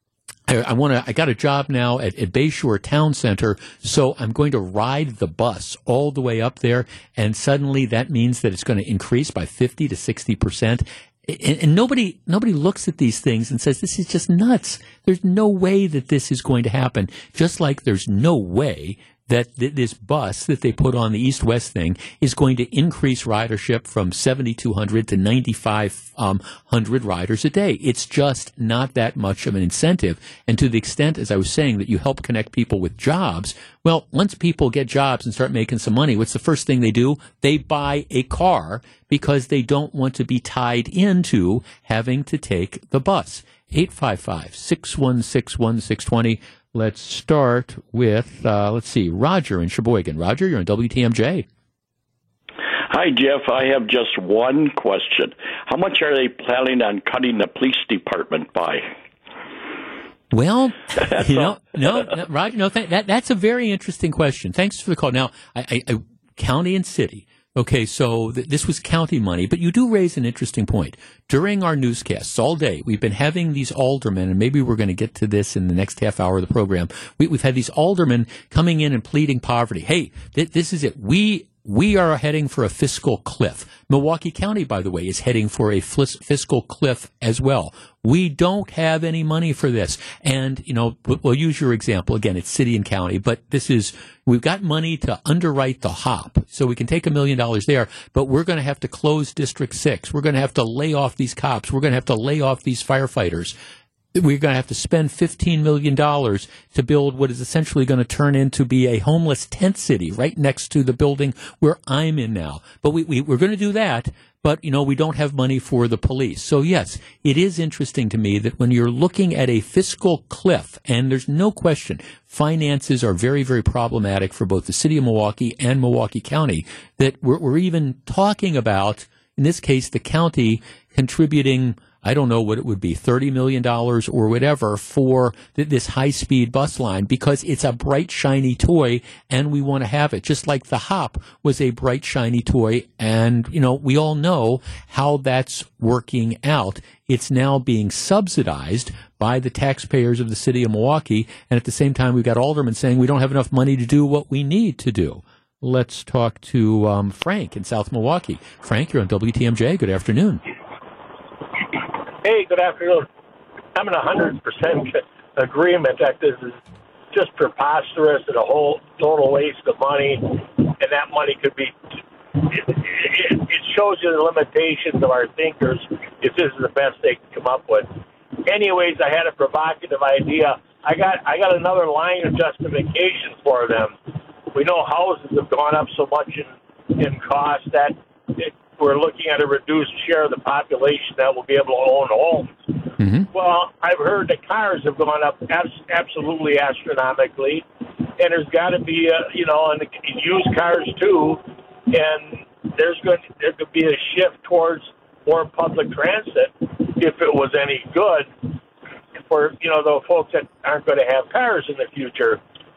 I, I want to. I got a job now at, at Bayshore Town Center, so I'm going to ride the bus all the way up there, and suddenly that means that it's going to increase by fifty to sixty percent. And, and nobody nobody looks at these things and says, this is just nuts. There's no way that this is going to happen. Just like there's no way that th- this bus that they put on the east-west thing is going to increase ridership from seventy-two hundred to ninety-five hundred riders a day. It's just not that much of an incentive. And to the extent, as I was saying, that you help connect people with jobs, well, once people get jobs and start making some money, what's the first thing they do? They buy a car because they don't want to be tied into having to take the bus. eight five five, six one six, one six two zero. Let's start with, uh, let's see, Roger in Sheboygan. Roger, you're on W T M J. Hi, Jeff. I have just one question. How much are they planning on cutting the police department by? Well, you know, no, no, Roger, no, th- that, that's a very interesting question. Thanks for the call. Now, I, I, I county and city. Okay, so th- this was county money, but you do raise an interesting point. During our newscasts all day, we've been having these aldermen, and maybe we're going to get to this in the next half hour of the program. We, we've had these aldermen coming in and pleading poverty. Hey, th- this is it. We we are heading for a fiscal cliff. Milwaukee County, by the way, is heading for a flis- fiscal cliff as well. We don't have any money for this. And, you know, we'll use your example. Again, it's city and county, but this is, we've got money to underwrite the H O P. So we can take a million dollars there, but we're going to have to close District six. We're going to have to lay off these cops. We're going to have to lay off these firefighters. We're going to have to spend fifteen million dollars to build what is essentially going to turn into be a homeless tent city right next to the building where I'm in now. But we, we, we're going to do that. But, you know, we don't have money for the police. So, yes, it is interesting to me that when you're looking at a fiscal cliff, and there's no question, finances are very, very problematic for both the city of Milwaukee and Milwaukee County, that we're, we're even talking about, in this case, the county contributing, I don't know what it would be, thirty million dollars or whatever for th- this high-speed bus line because it's a bright, shiny toy and we want to have it. Just like the H O P was a bright, shiny toy and, you know, we all know how that's working out. It's now being subsidized by the taxpayers of the city of Milwaukee, and at the same time we've got aldermen saying we don't have enough money to do what we need to do. Let's talk to um, Frank in South Milwaukee. Frank, you're on W T M J. Good afternoon. Hey, good afternoon. I'm in one hundred percent agreement that this is just preposterous and a whole total waste of money, and that money could be, it, it, it shows you the limitations of our thinkers if this is the best they can come up with. Anyways, I had a provocative idea. I got I got another line of justification for them. We know houses have gone up so much in, in cost that it, we're looking at a reduced share of the population that will be able to own homes. Mm-hmm. Well, I've heard that cars have gone up abs- absolutely astronomically, and there's got to be, a, you know, and used cars too, and there's going to, there could be a shift towards more public transit if it was any good for, you know, the folks that aren't going to have cars in the future.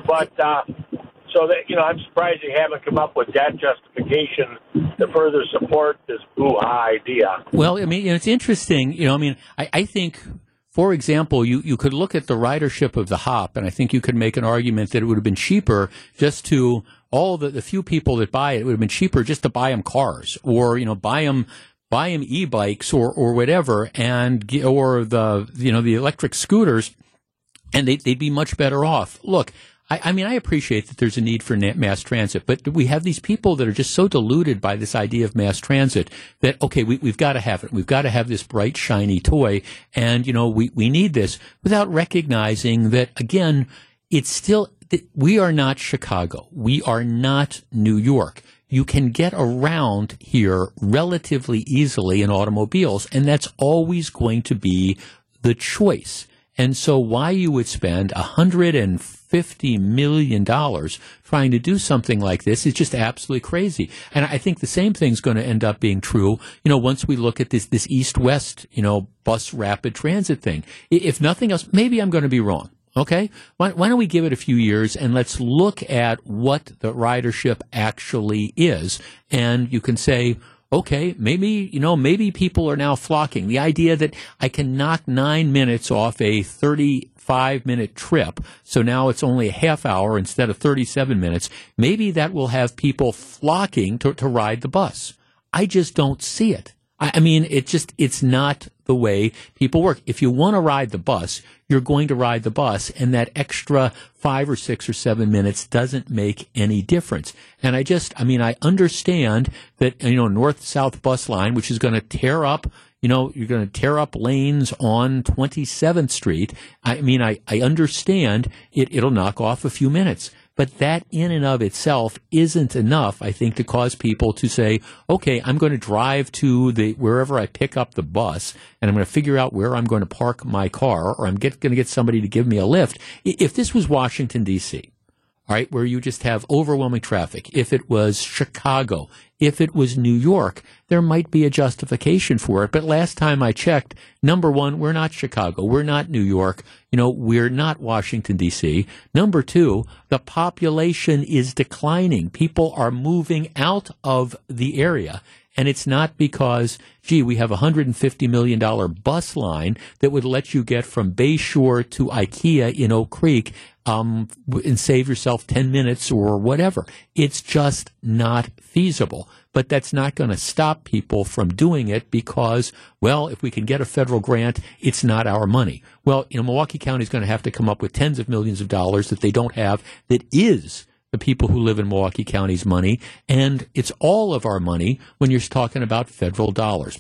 But uh, so that you know, I'm surprised you haven't come up with that justification to further support this hoo-ha idea. Well, I mean, it's interesting. You know, I mean, I, I think, for example, you, you could look at the ridership of the Hop, and I think you could make an argument that it would have been cheaper just to all the, the few people that buy it. It would have been cheaper just to buy them cars, or you know, buy them buy them e-bikes or or whatever, and ge- or the you know the electric scooters, and they, they'd be much better off. Look. I, I mean, I appreciate that there's a need for na- mass transit, but we have these people that are just so deluded by this idea of mass transit that, okay, we, we've got to have it. We've got to have this bright, shiny toy, and, you know, we, we need this without recognizing that, again, it's still, we are not Chicago. We are not New York. You can get around here relatively easily in automobiles, and that's always going to be the choice. And so why you would spend one hundred fifty million dollars trying to do something like this is just absolutely crazy. And I think the same thing's going to end up being true, you know, once we look at this, this east-west, you know, bus rapid transit thing. If nothing else, maybe I'm going to be wrong. Okay? Why, why don't we give it a few years and let's look at what the ridership actually is. And you can say, okay, maybe, you know, maybe people are now flocking. The idea that I can knock nine minutes off a thirty-five minute trip, so now it's only a half hour instead of thirty-seven minutes, maybe that will have people flocking to, to ride the bus. I just don't see it. I, I mean, it just, it's not the way people work. If you want to ride the bus, you're going to ride the bus, and that extra five or six or seven minutes doesn't make any difference. And I just, I mean, I understand that, you know, north-south bus line, which is going to tear up, you know, you're going to tear up lanes on twenty-seventh Street. I mean, I, I understand it, it'll knock off a few minutes. But that in and of itself isn't enough, I think, to cause people to say, okay, I'm going to drive to the wherever I pick up the bus, and I'm going to figure out where I'm going to park my car, or I'm get, going to get somebody to give me a lift. If this was Washington, D C, all right, where you just have overwhelming traffic, if it was Chicago, if it was New York, there might be a justification for it. But last time I checked, number one, we're not Chicago. We're not New York. You know, we're not Washington, D C. Number two, the population is declining. People are moving out of the area. And it's not because, gee, we have a one hundred fifty million dollars bus line that would let you get from Bayshore to IKEA in Oak Creek um, and save yourself ten minutes or whatever. It's just not feasible. But that's not going to stop people from doing it because, well, if we can get a federal grant, it's not our money. Well, you know, Milwaukee County is going to have to come up with tens of millions of dollars that they don't have that is the people who live in Milwaukee County's money, and it's all of our money when you're talking about federal dollars.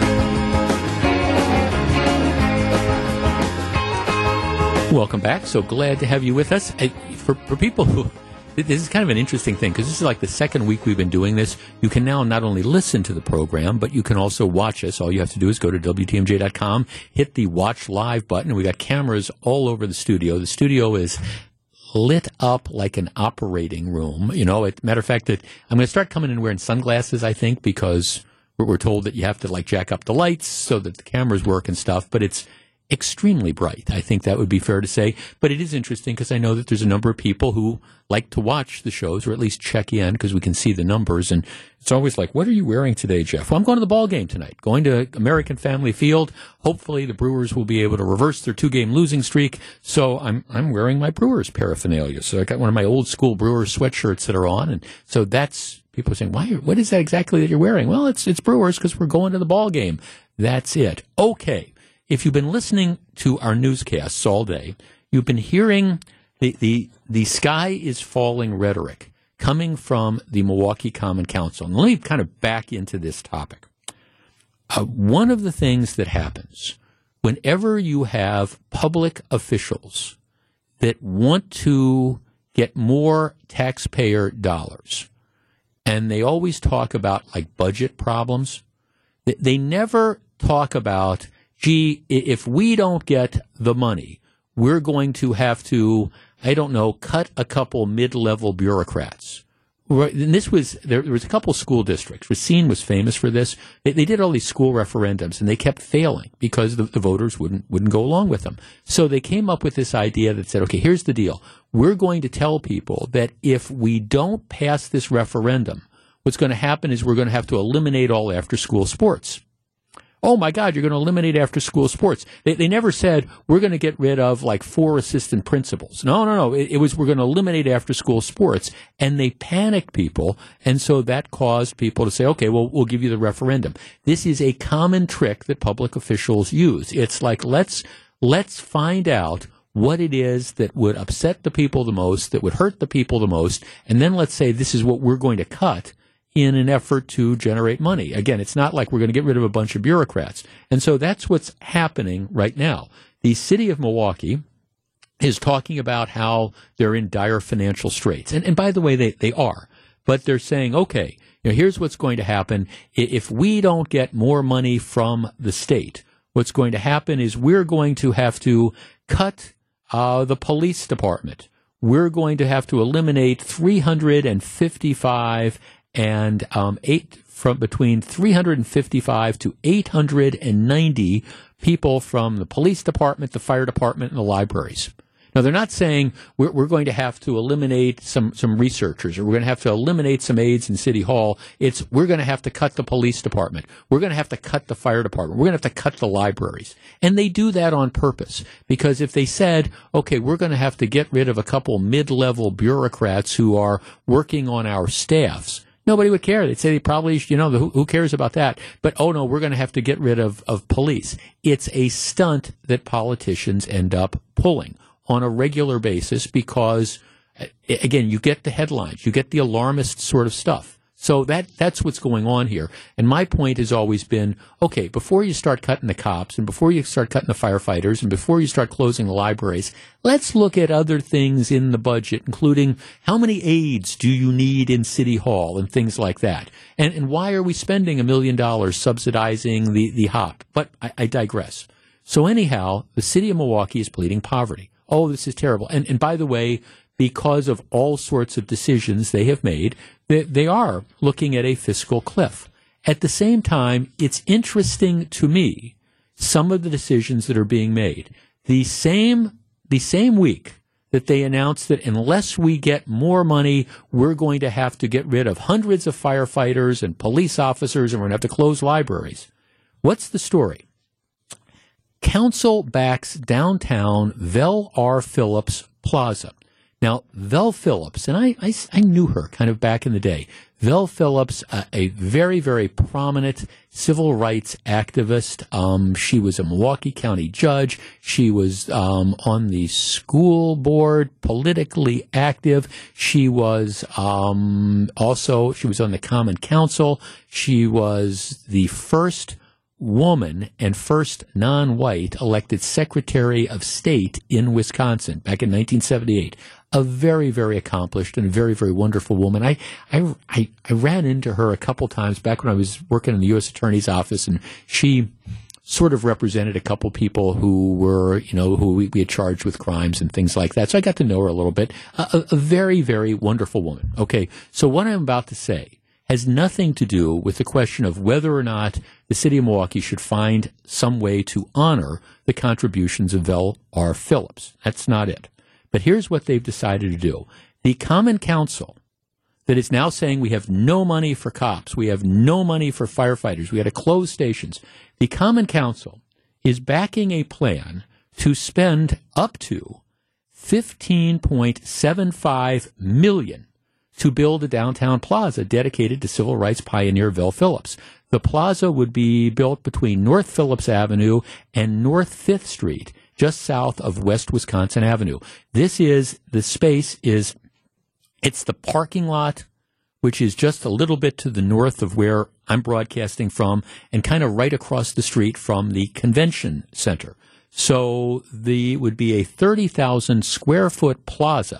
Welcome back. So glad to have you with us. I, for, for people who, this is kind of an interesting thing because this is like the second week we've been doing this. You can now not only listen to the program, but you can also watch us. All you have to do is go to W T M J dot com, hit the watch live button, and we got cameras all over the studio. The studio is lit up like an operating room. You know, it, matter of fact, that I'm going to start coming in wearing sunglasses, I think, because we're, we're told that you have to like jack up the lights so that the cameras work and stuff, but it's extremely bright. I think that would be fair to say. But it is interesting because I know that there's a number of people who like to watch the shows or at least check in because we can see the numbers. And it's always like, what are you wearing today, Jeff? Well, I'm going to the ball game tonight, going to American Family Field. Hopefully the Brewers will be able to reverse their two-game losing streak. So I'm I'm wearing my Brewers paraphernalia. So I got one of my old school Brewers sweatshirts that are on. And so that's, people are saying, why? What is that exactly that you're wearing? Well, it's, it's Brewers because we're going to the ball game. That's it. Okay. If you've been listening to our newscasts all day, you've been hearing the, the, the sky is falling rhetoric coming from the Milwaukee Common Council. And let me kind of back into this topic. Uh, one of the things that happens whenever you have public officials that want to get more taxpayer dollars, and they always talk about like budget problems, they, they never talk about, gee, if we don't get the money, we're going to have to, I don't know, cut a couple mid-level bureaucrats. Right, and this was there, there was a couple school districts. Racine was famous for this. They, they did all these school referendums, and they kept failing because the, the voters wouldn't wouldn't go along with them. So they came up with this idea that said, okay, here's the deal: we're going to tell people that if we don't pass this referendum, what's going to happen is we're going to have to eliminate all after-school sports. Oh my God, you're going to eliminate after-school sports. They, they never said, we're going to get rid of like four assistant principals. No, no, no. It, it was, we're going to eliminate after-school sports. And they panicked people. And so that caused people to say, okay, well, we'll give you the referendum. This is a common trick that public officials use. It's like, let's, let's find out what it is that would upset the people the most, that would hurt the people the most. And then let's say this is what we're going to cut in an effort to generate money. Again, it's not like we're going to get rid of a bunch of bureaucrats. And so that's what's happening right now. The city of Milwaukee is talking about how they're in dire financial straits. And, and by the way, they, they are. But they're saying, okay, you know, here's what's going to happen. If we don't get more money from the state, what's going to happen is we're going to have to cut uh, the police department. We're going to have to eliminate three hundred fifty-five and um, eight from between three hundred fifty-five to eight hundred ninety people from the police department, the fire department, and the libraries. Now, they're not saying we're, we're going to have to eliminate some, some researchers or we're going to have to eliminate some aides in City Hall. It's we're going to have to cut the police department. We're going to have to cut the fire department. We're going to have to cut the libraries. And they do that on purpose because if they said, okay, we're going to have to get rid of a couple mid-level bureaucrats who are working on our staffs, nobody would care. They'd say they probably, you know, who, who cares about that? But, oh, no, we're going to have to get rid of, of police. It's a stunt that politicians end up pulling on a regular basis because, again, you get the headlines. You get the alarmist sort of stuff. So that that's what's going on here. And my point has always been, okay, before you start cutting the cops and before you start cutting the firefighters and before you start closing the libraries, let's look at other things in the budget, including how many aides do you need in City Hall and things like that. And, and why are we spending a million dollars subsidizing the, the HOP? But I, I digress. So anyhow, the city of Milwaukee is pleading poverty. Oh, this is terrible. And, and by the way, because of all sorts of decisions they have made, they, they are looking at a fiscal cliff. At the same time, it's interesting to me, some of the decisions that are being made. The same, the same week that they announced that unless we get more money, we're going to have to get rid of hundreds of firefighters and police officers and we're going to have to close libraries. What's the story? Council backs downtown Vel R. Phillips Plaza. Now, Vel Phillips, and I, I, I knew her kind of back in the day. Vel Phillips, uh, a very, very prominent civil rights activist. Um, she was a Milwaukee County judge. She was um, on the school board, politically active. She was um, also, she was on the Common Council. She was the first woman and first non-white elected Secretary of State in Wisconsin back in nineteen seventy-eight. A very, very accomplished and very, very wonderful woman. I, I, I, I ran into her a couple times back when I was working in the U S Attorney's office, and she sort of represented a couple people who were, you know, who we, we had charged with crimes and things like that. So I got to know her a little bit. A, a very, very wonderful woman. Okay, so what I'm about to say has nothing to do with the question of whether or not the city of Milwaukee should find some way to honor the contributions of Vel R. Phillips. That's not it. But here's what they've decided to do. The Common Council that is now saying we have no money for cops, we have no money for firefighters, we had to close stations. The Common Council is backing a plan to spend up to fifteen point seven five million dollars to build a downtown plaza dedicated to civil rights pioneer Vel Phillips. The plaza would be built between North Phillips Avenue and North Fifth Street, just south of West Wisconsin Avenue. This is, the space is, it's the parking lot, which is just a little bit to the north of where I'm broadcasting from, and kind of right across the street from the convention center. So the would be a thirty thousand square foot plaza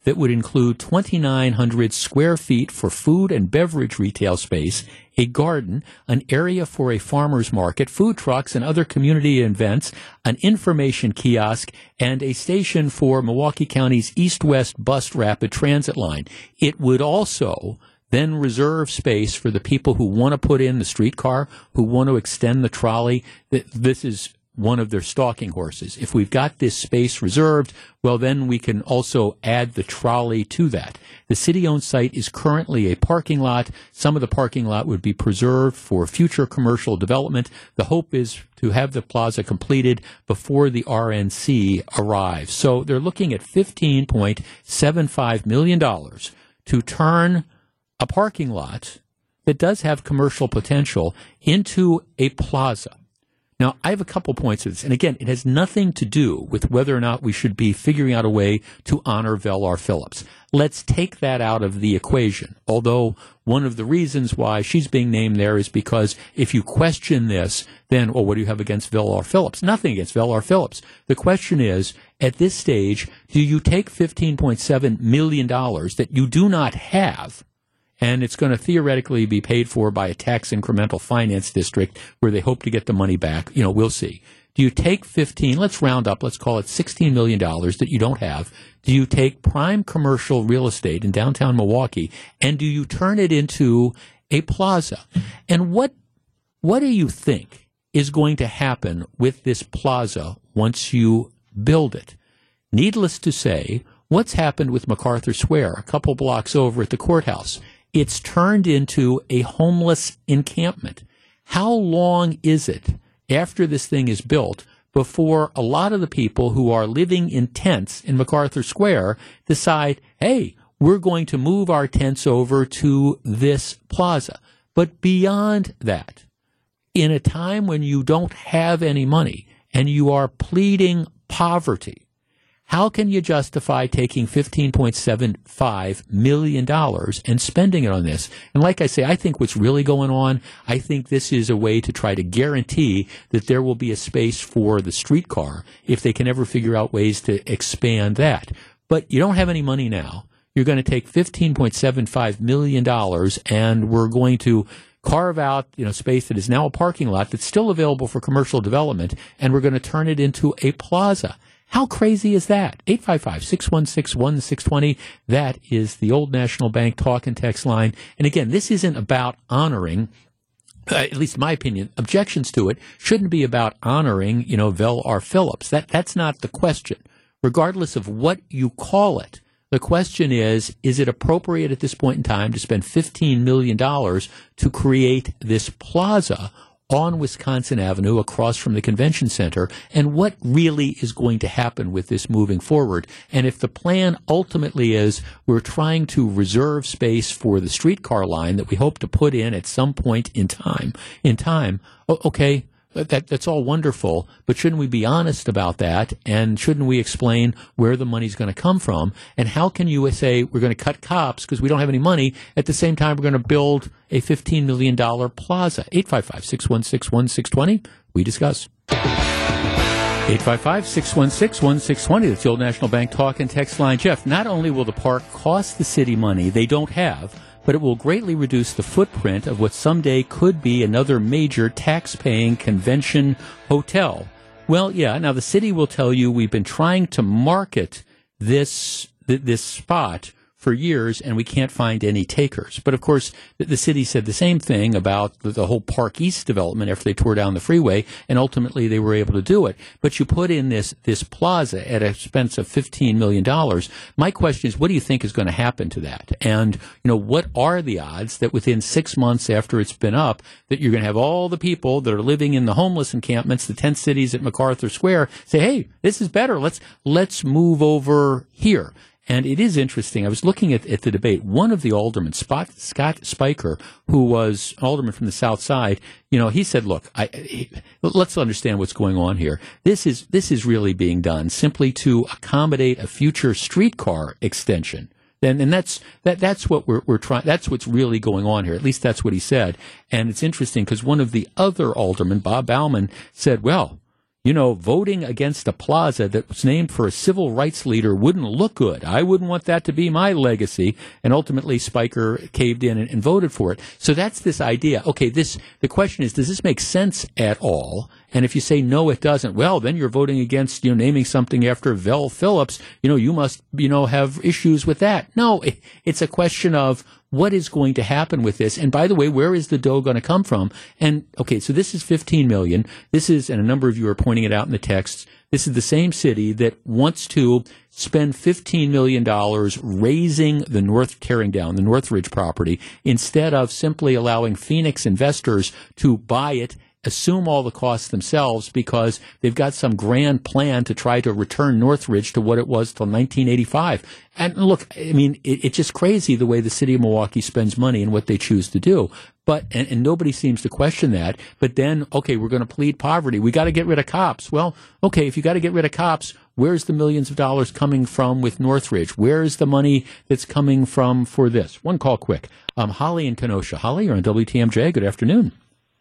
that would include twenty-nine hundred square feet for food and beverage retail space, a garden, an area for a farmer's market, food trucks and other community events, an information kiosk, and a station for Milwaukee County's east-west bus rapid transit line. It would also then reserve space for the people who want to put in the streetcar, who want to extend the trolley. This is one of their stalking horses. If we've got this space reserved, well, then we can also add the trolley to that. The city-owned site is currently a parking lot. Some of the parking lot would be preserved for future commercial development. The hope is to have the plaza completed before the R N C arrives. So they're looking at fifteen point seven five million dollars to turn a parking lot that does have commercial potential into a plaza. Now, I have a couple points of this. And again, it has nothing to do with whether or not we should be figuring out a way to honor Vel R. Phillips. Let's take that out of the equation. Although one of the reasons why she's being named there is because if you question this, then, well, what do you have against Vel R. Phillips? Nothing against Vel R. Phillips. The question is, at this stage, do you take fifteen point seven million dollars that you do not have, and it's going to theoretically be paid for by a tax incremental finance district where they hope to get the money back? You know, we'll see. Do you take fifteen, let's round up, let's call it sixteen million dollars that you don't have. Do you take prime commercial real estate in downtown Milwaukee and do you turn it into a plaza? And what, what do you think is going to happen with this plaza once you build it? Needless to say, what's happened with MacArthur Square a couple blocks over at the courthouse? It's turned into a homeless encampment. How long is it after this thing is built before a lot of the people who are living in tents in MacArthur Square decide, hey, we're going to move our tents over to this plaza? But beyond that, in a time when you don't have any money and you are pleading poverty, how can you justify taking fifteen point seven five million dollars and spending it on this? And like I say, I think what's really going on, I think this is a way to try to guarantee that there will be a space for the streetcar if they can ever figure out ways to expand that. But you don't have any money now. You're going to take fifteen point seven five million dollars and we're going to carve out, you know, space that is now a parking lot that's still available for commercial development, and we're going to turn it into a plaza. How crazy is that? eight five five, six one six, one six two zero. That is the Old National Bank talk and text line. And again, this isn't about honoring, uh, at least in my opinion, objections to it shouldn't be about honoring, you know, Vel R. Phillips. That, that's not the question. Regardless of what you call it, the question is, is it appropriate at this point in time to spend fifteen million dollars to create this plaza on Wisconsin Avenue across from the convention center, and what really is going to happen with this moving forward? And if the plan ultimately is we're trying to reserve space for the streetcar line that we hope to put in at some point in time, in time, okay, that, that's all wonderful, but shouldn't we be honest about that? And shouldn't we explain where the money's going to come from? And how can you say we're going to cut cops because we don't have any money, at the same time we're going to build a fifteen million dollars plaza? eight five five, six one six, one six two zero. We discuss. eight five five, six one six, one six two zero. That's the Old National Bank talk and text line. Jeff, not only will the park cost the city money they don't have, but it will greatly reduce the footprint of what someday could be another major tax-paying convention hotel. Well, yeah, now the city will tell you we've been trying to market this th- this spot for years, and we can't find any takers. But, of course, the, the city said the same thing about the, the whole Park East development after they tore down the freeway, and ultimately they were able to do it. But you put in this this plaza at an expense of fifteen million dollars. My question is, what do you think is going to happen to that? And, you know, what are the odds that within six months after it's been up, that you're going to have all the people that are living in the homeless encampments, the tent cities at MacArthur Square, say, hey, this is better. Let's let's move over here. And it is interesting. I was looking at, at the debate. One of the aldermen, Spot, Scott Spiker, who was an alderman from the South Side, you know, he said, look, I, he, let's understand what's going on here. This is this is really being done simply to accommodate a future streetcar extension. And, and that's that that's what we're we're trying. That's what's really going on here. At least that's what he said. And it's interesting because one of the other aldermen, Bob Bauman, said, well, you know, voting against a plaza that was named for a civil rights leader wouldn't look good. I wouldn't want that to be my legacy. And ultimately, Spiker caved in and, and voted for it. So that's this idea. Okay, this the question is, does this make sense at all? And if you say no, it doesn't, well, then you're voting against, you know, naming something after Vel Phillips. You know, you must, you know, have issues with that. No, it, it's a question of what is going to happen with this. And by the way, where is the dough going to come from? And okay, so this is fifteen million. This is, and a number of you are pointing it out in the texts, this is the same city that wants to spend fifteen million dollars raising the North, tearing down the Northridge property instead of simply allowing Phoenix investors to buy it, assume all the costs themselves because they've got some grand plan to try to return Northridge to what it was till nineteen eighty-five. And look, I mean, it, it's just crazy the way the city of Milwaukee spends money and what they choose to do. But, and, and nobody seems to question that. But then, okay, we're going to plead poverty. We got to get rid of cops. Well, okay, if you got to get rid of cops, where's the millions of dollars coming from with Northridge? Where's the money that's coming from for this? One call quick. Um, Holly in Kenosha. Holly, you're on W T M J. Good afternoon.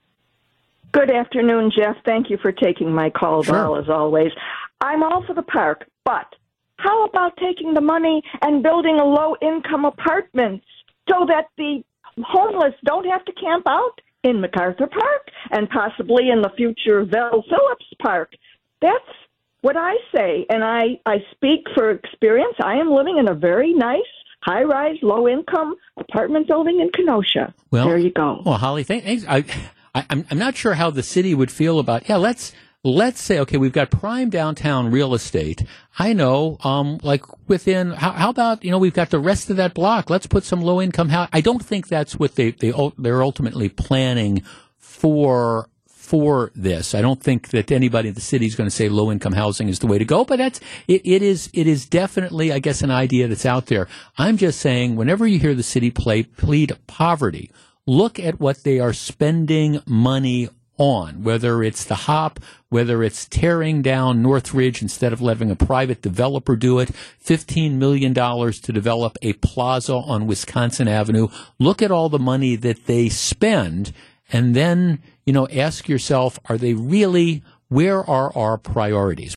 Good afternoon, Jeff. Thank you for taking my call, Sure. Val, as always. I'm all for the park, but how about taking the money and building a low-income apartments so that the homeless don't have to camp out in MacArthur Park and possibly in the future Vel Phillips Park? That's what I say, and I, I speak for experience. I am living in a very nice, high-rise, low-income apartment building in Kenosha. Well, there you go. Well, Holly, thank, thanks. I, I, I'm, I'm not sure how the city would feel about, yeah, let's, let's say, okay, we've got prime downtown real estate. I know, um, like within, how, how about, you know, we've got the rest of that block. Let's put some low income house. I don't think that's what they, they, they're ultimately planning for, for this. I don't think that anybody in the city is going to say low income housing is the way to go, but that's, it, it is, it is definitely, I guess, an idea that's out there. I'm just saying, whenever you hear the city play, plead poverty, look at what they are spending money on, whether it's the HOP, whether it's tearing down Northridge instead of letting a private developer do it, fifteen million dollars to develop a plaza on Wisconsin Avenue. Look at all the money that they spend and then, you know, ask yourself, are they really, where are our priorities?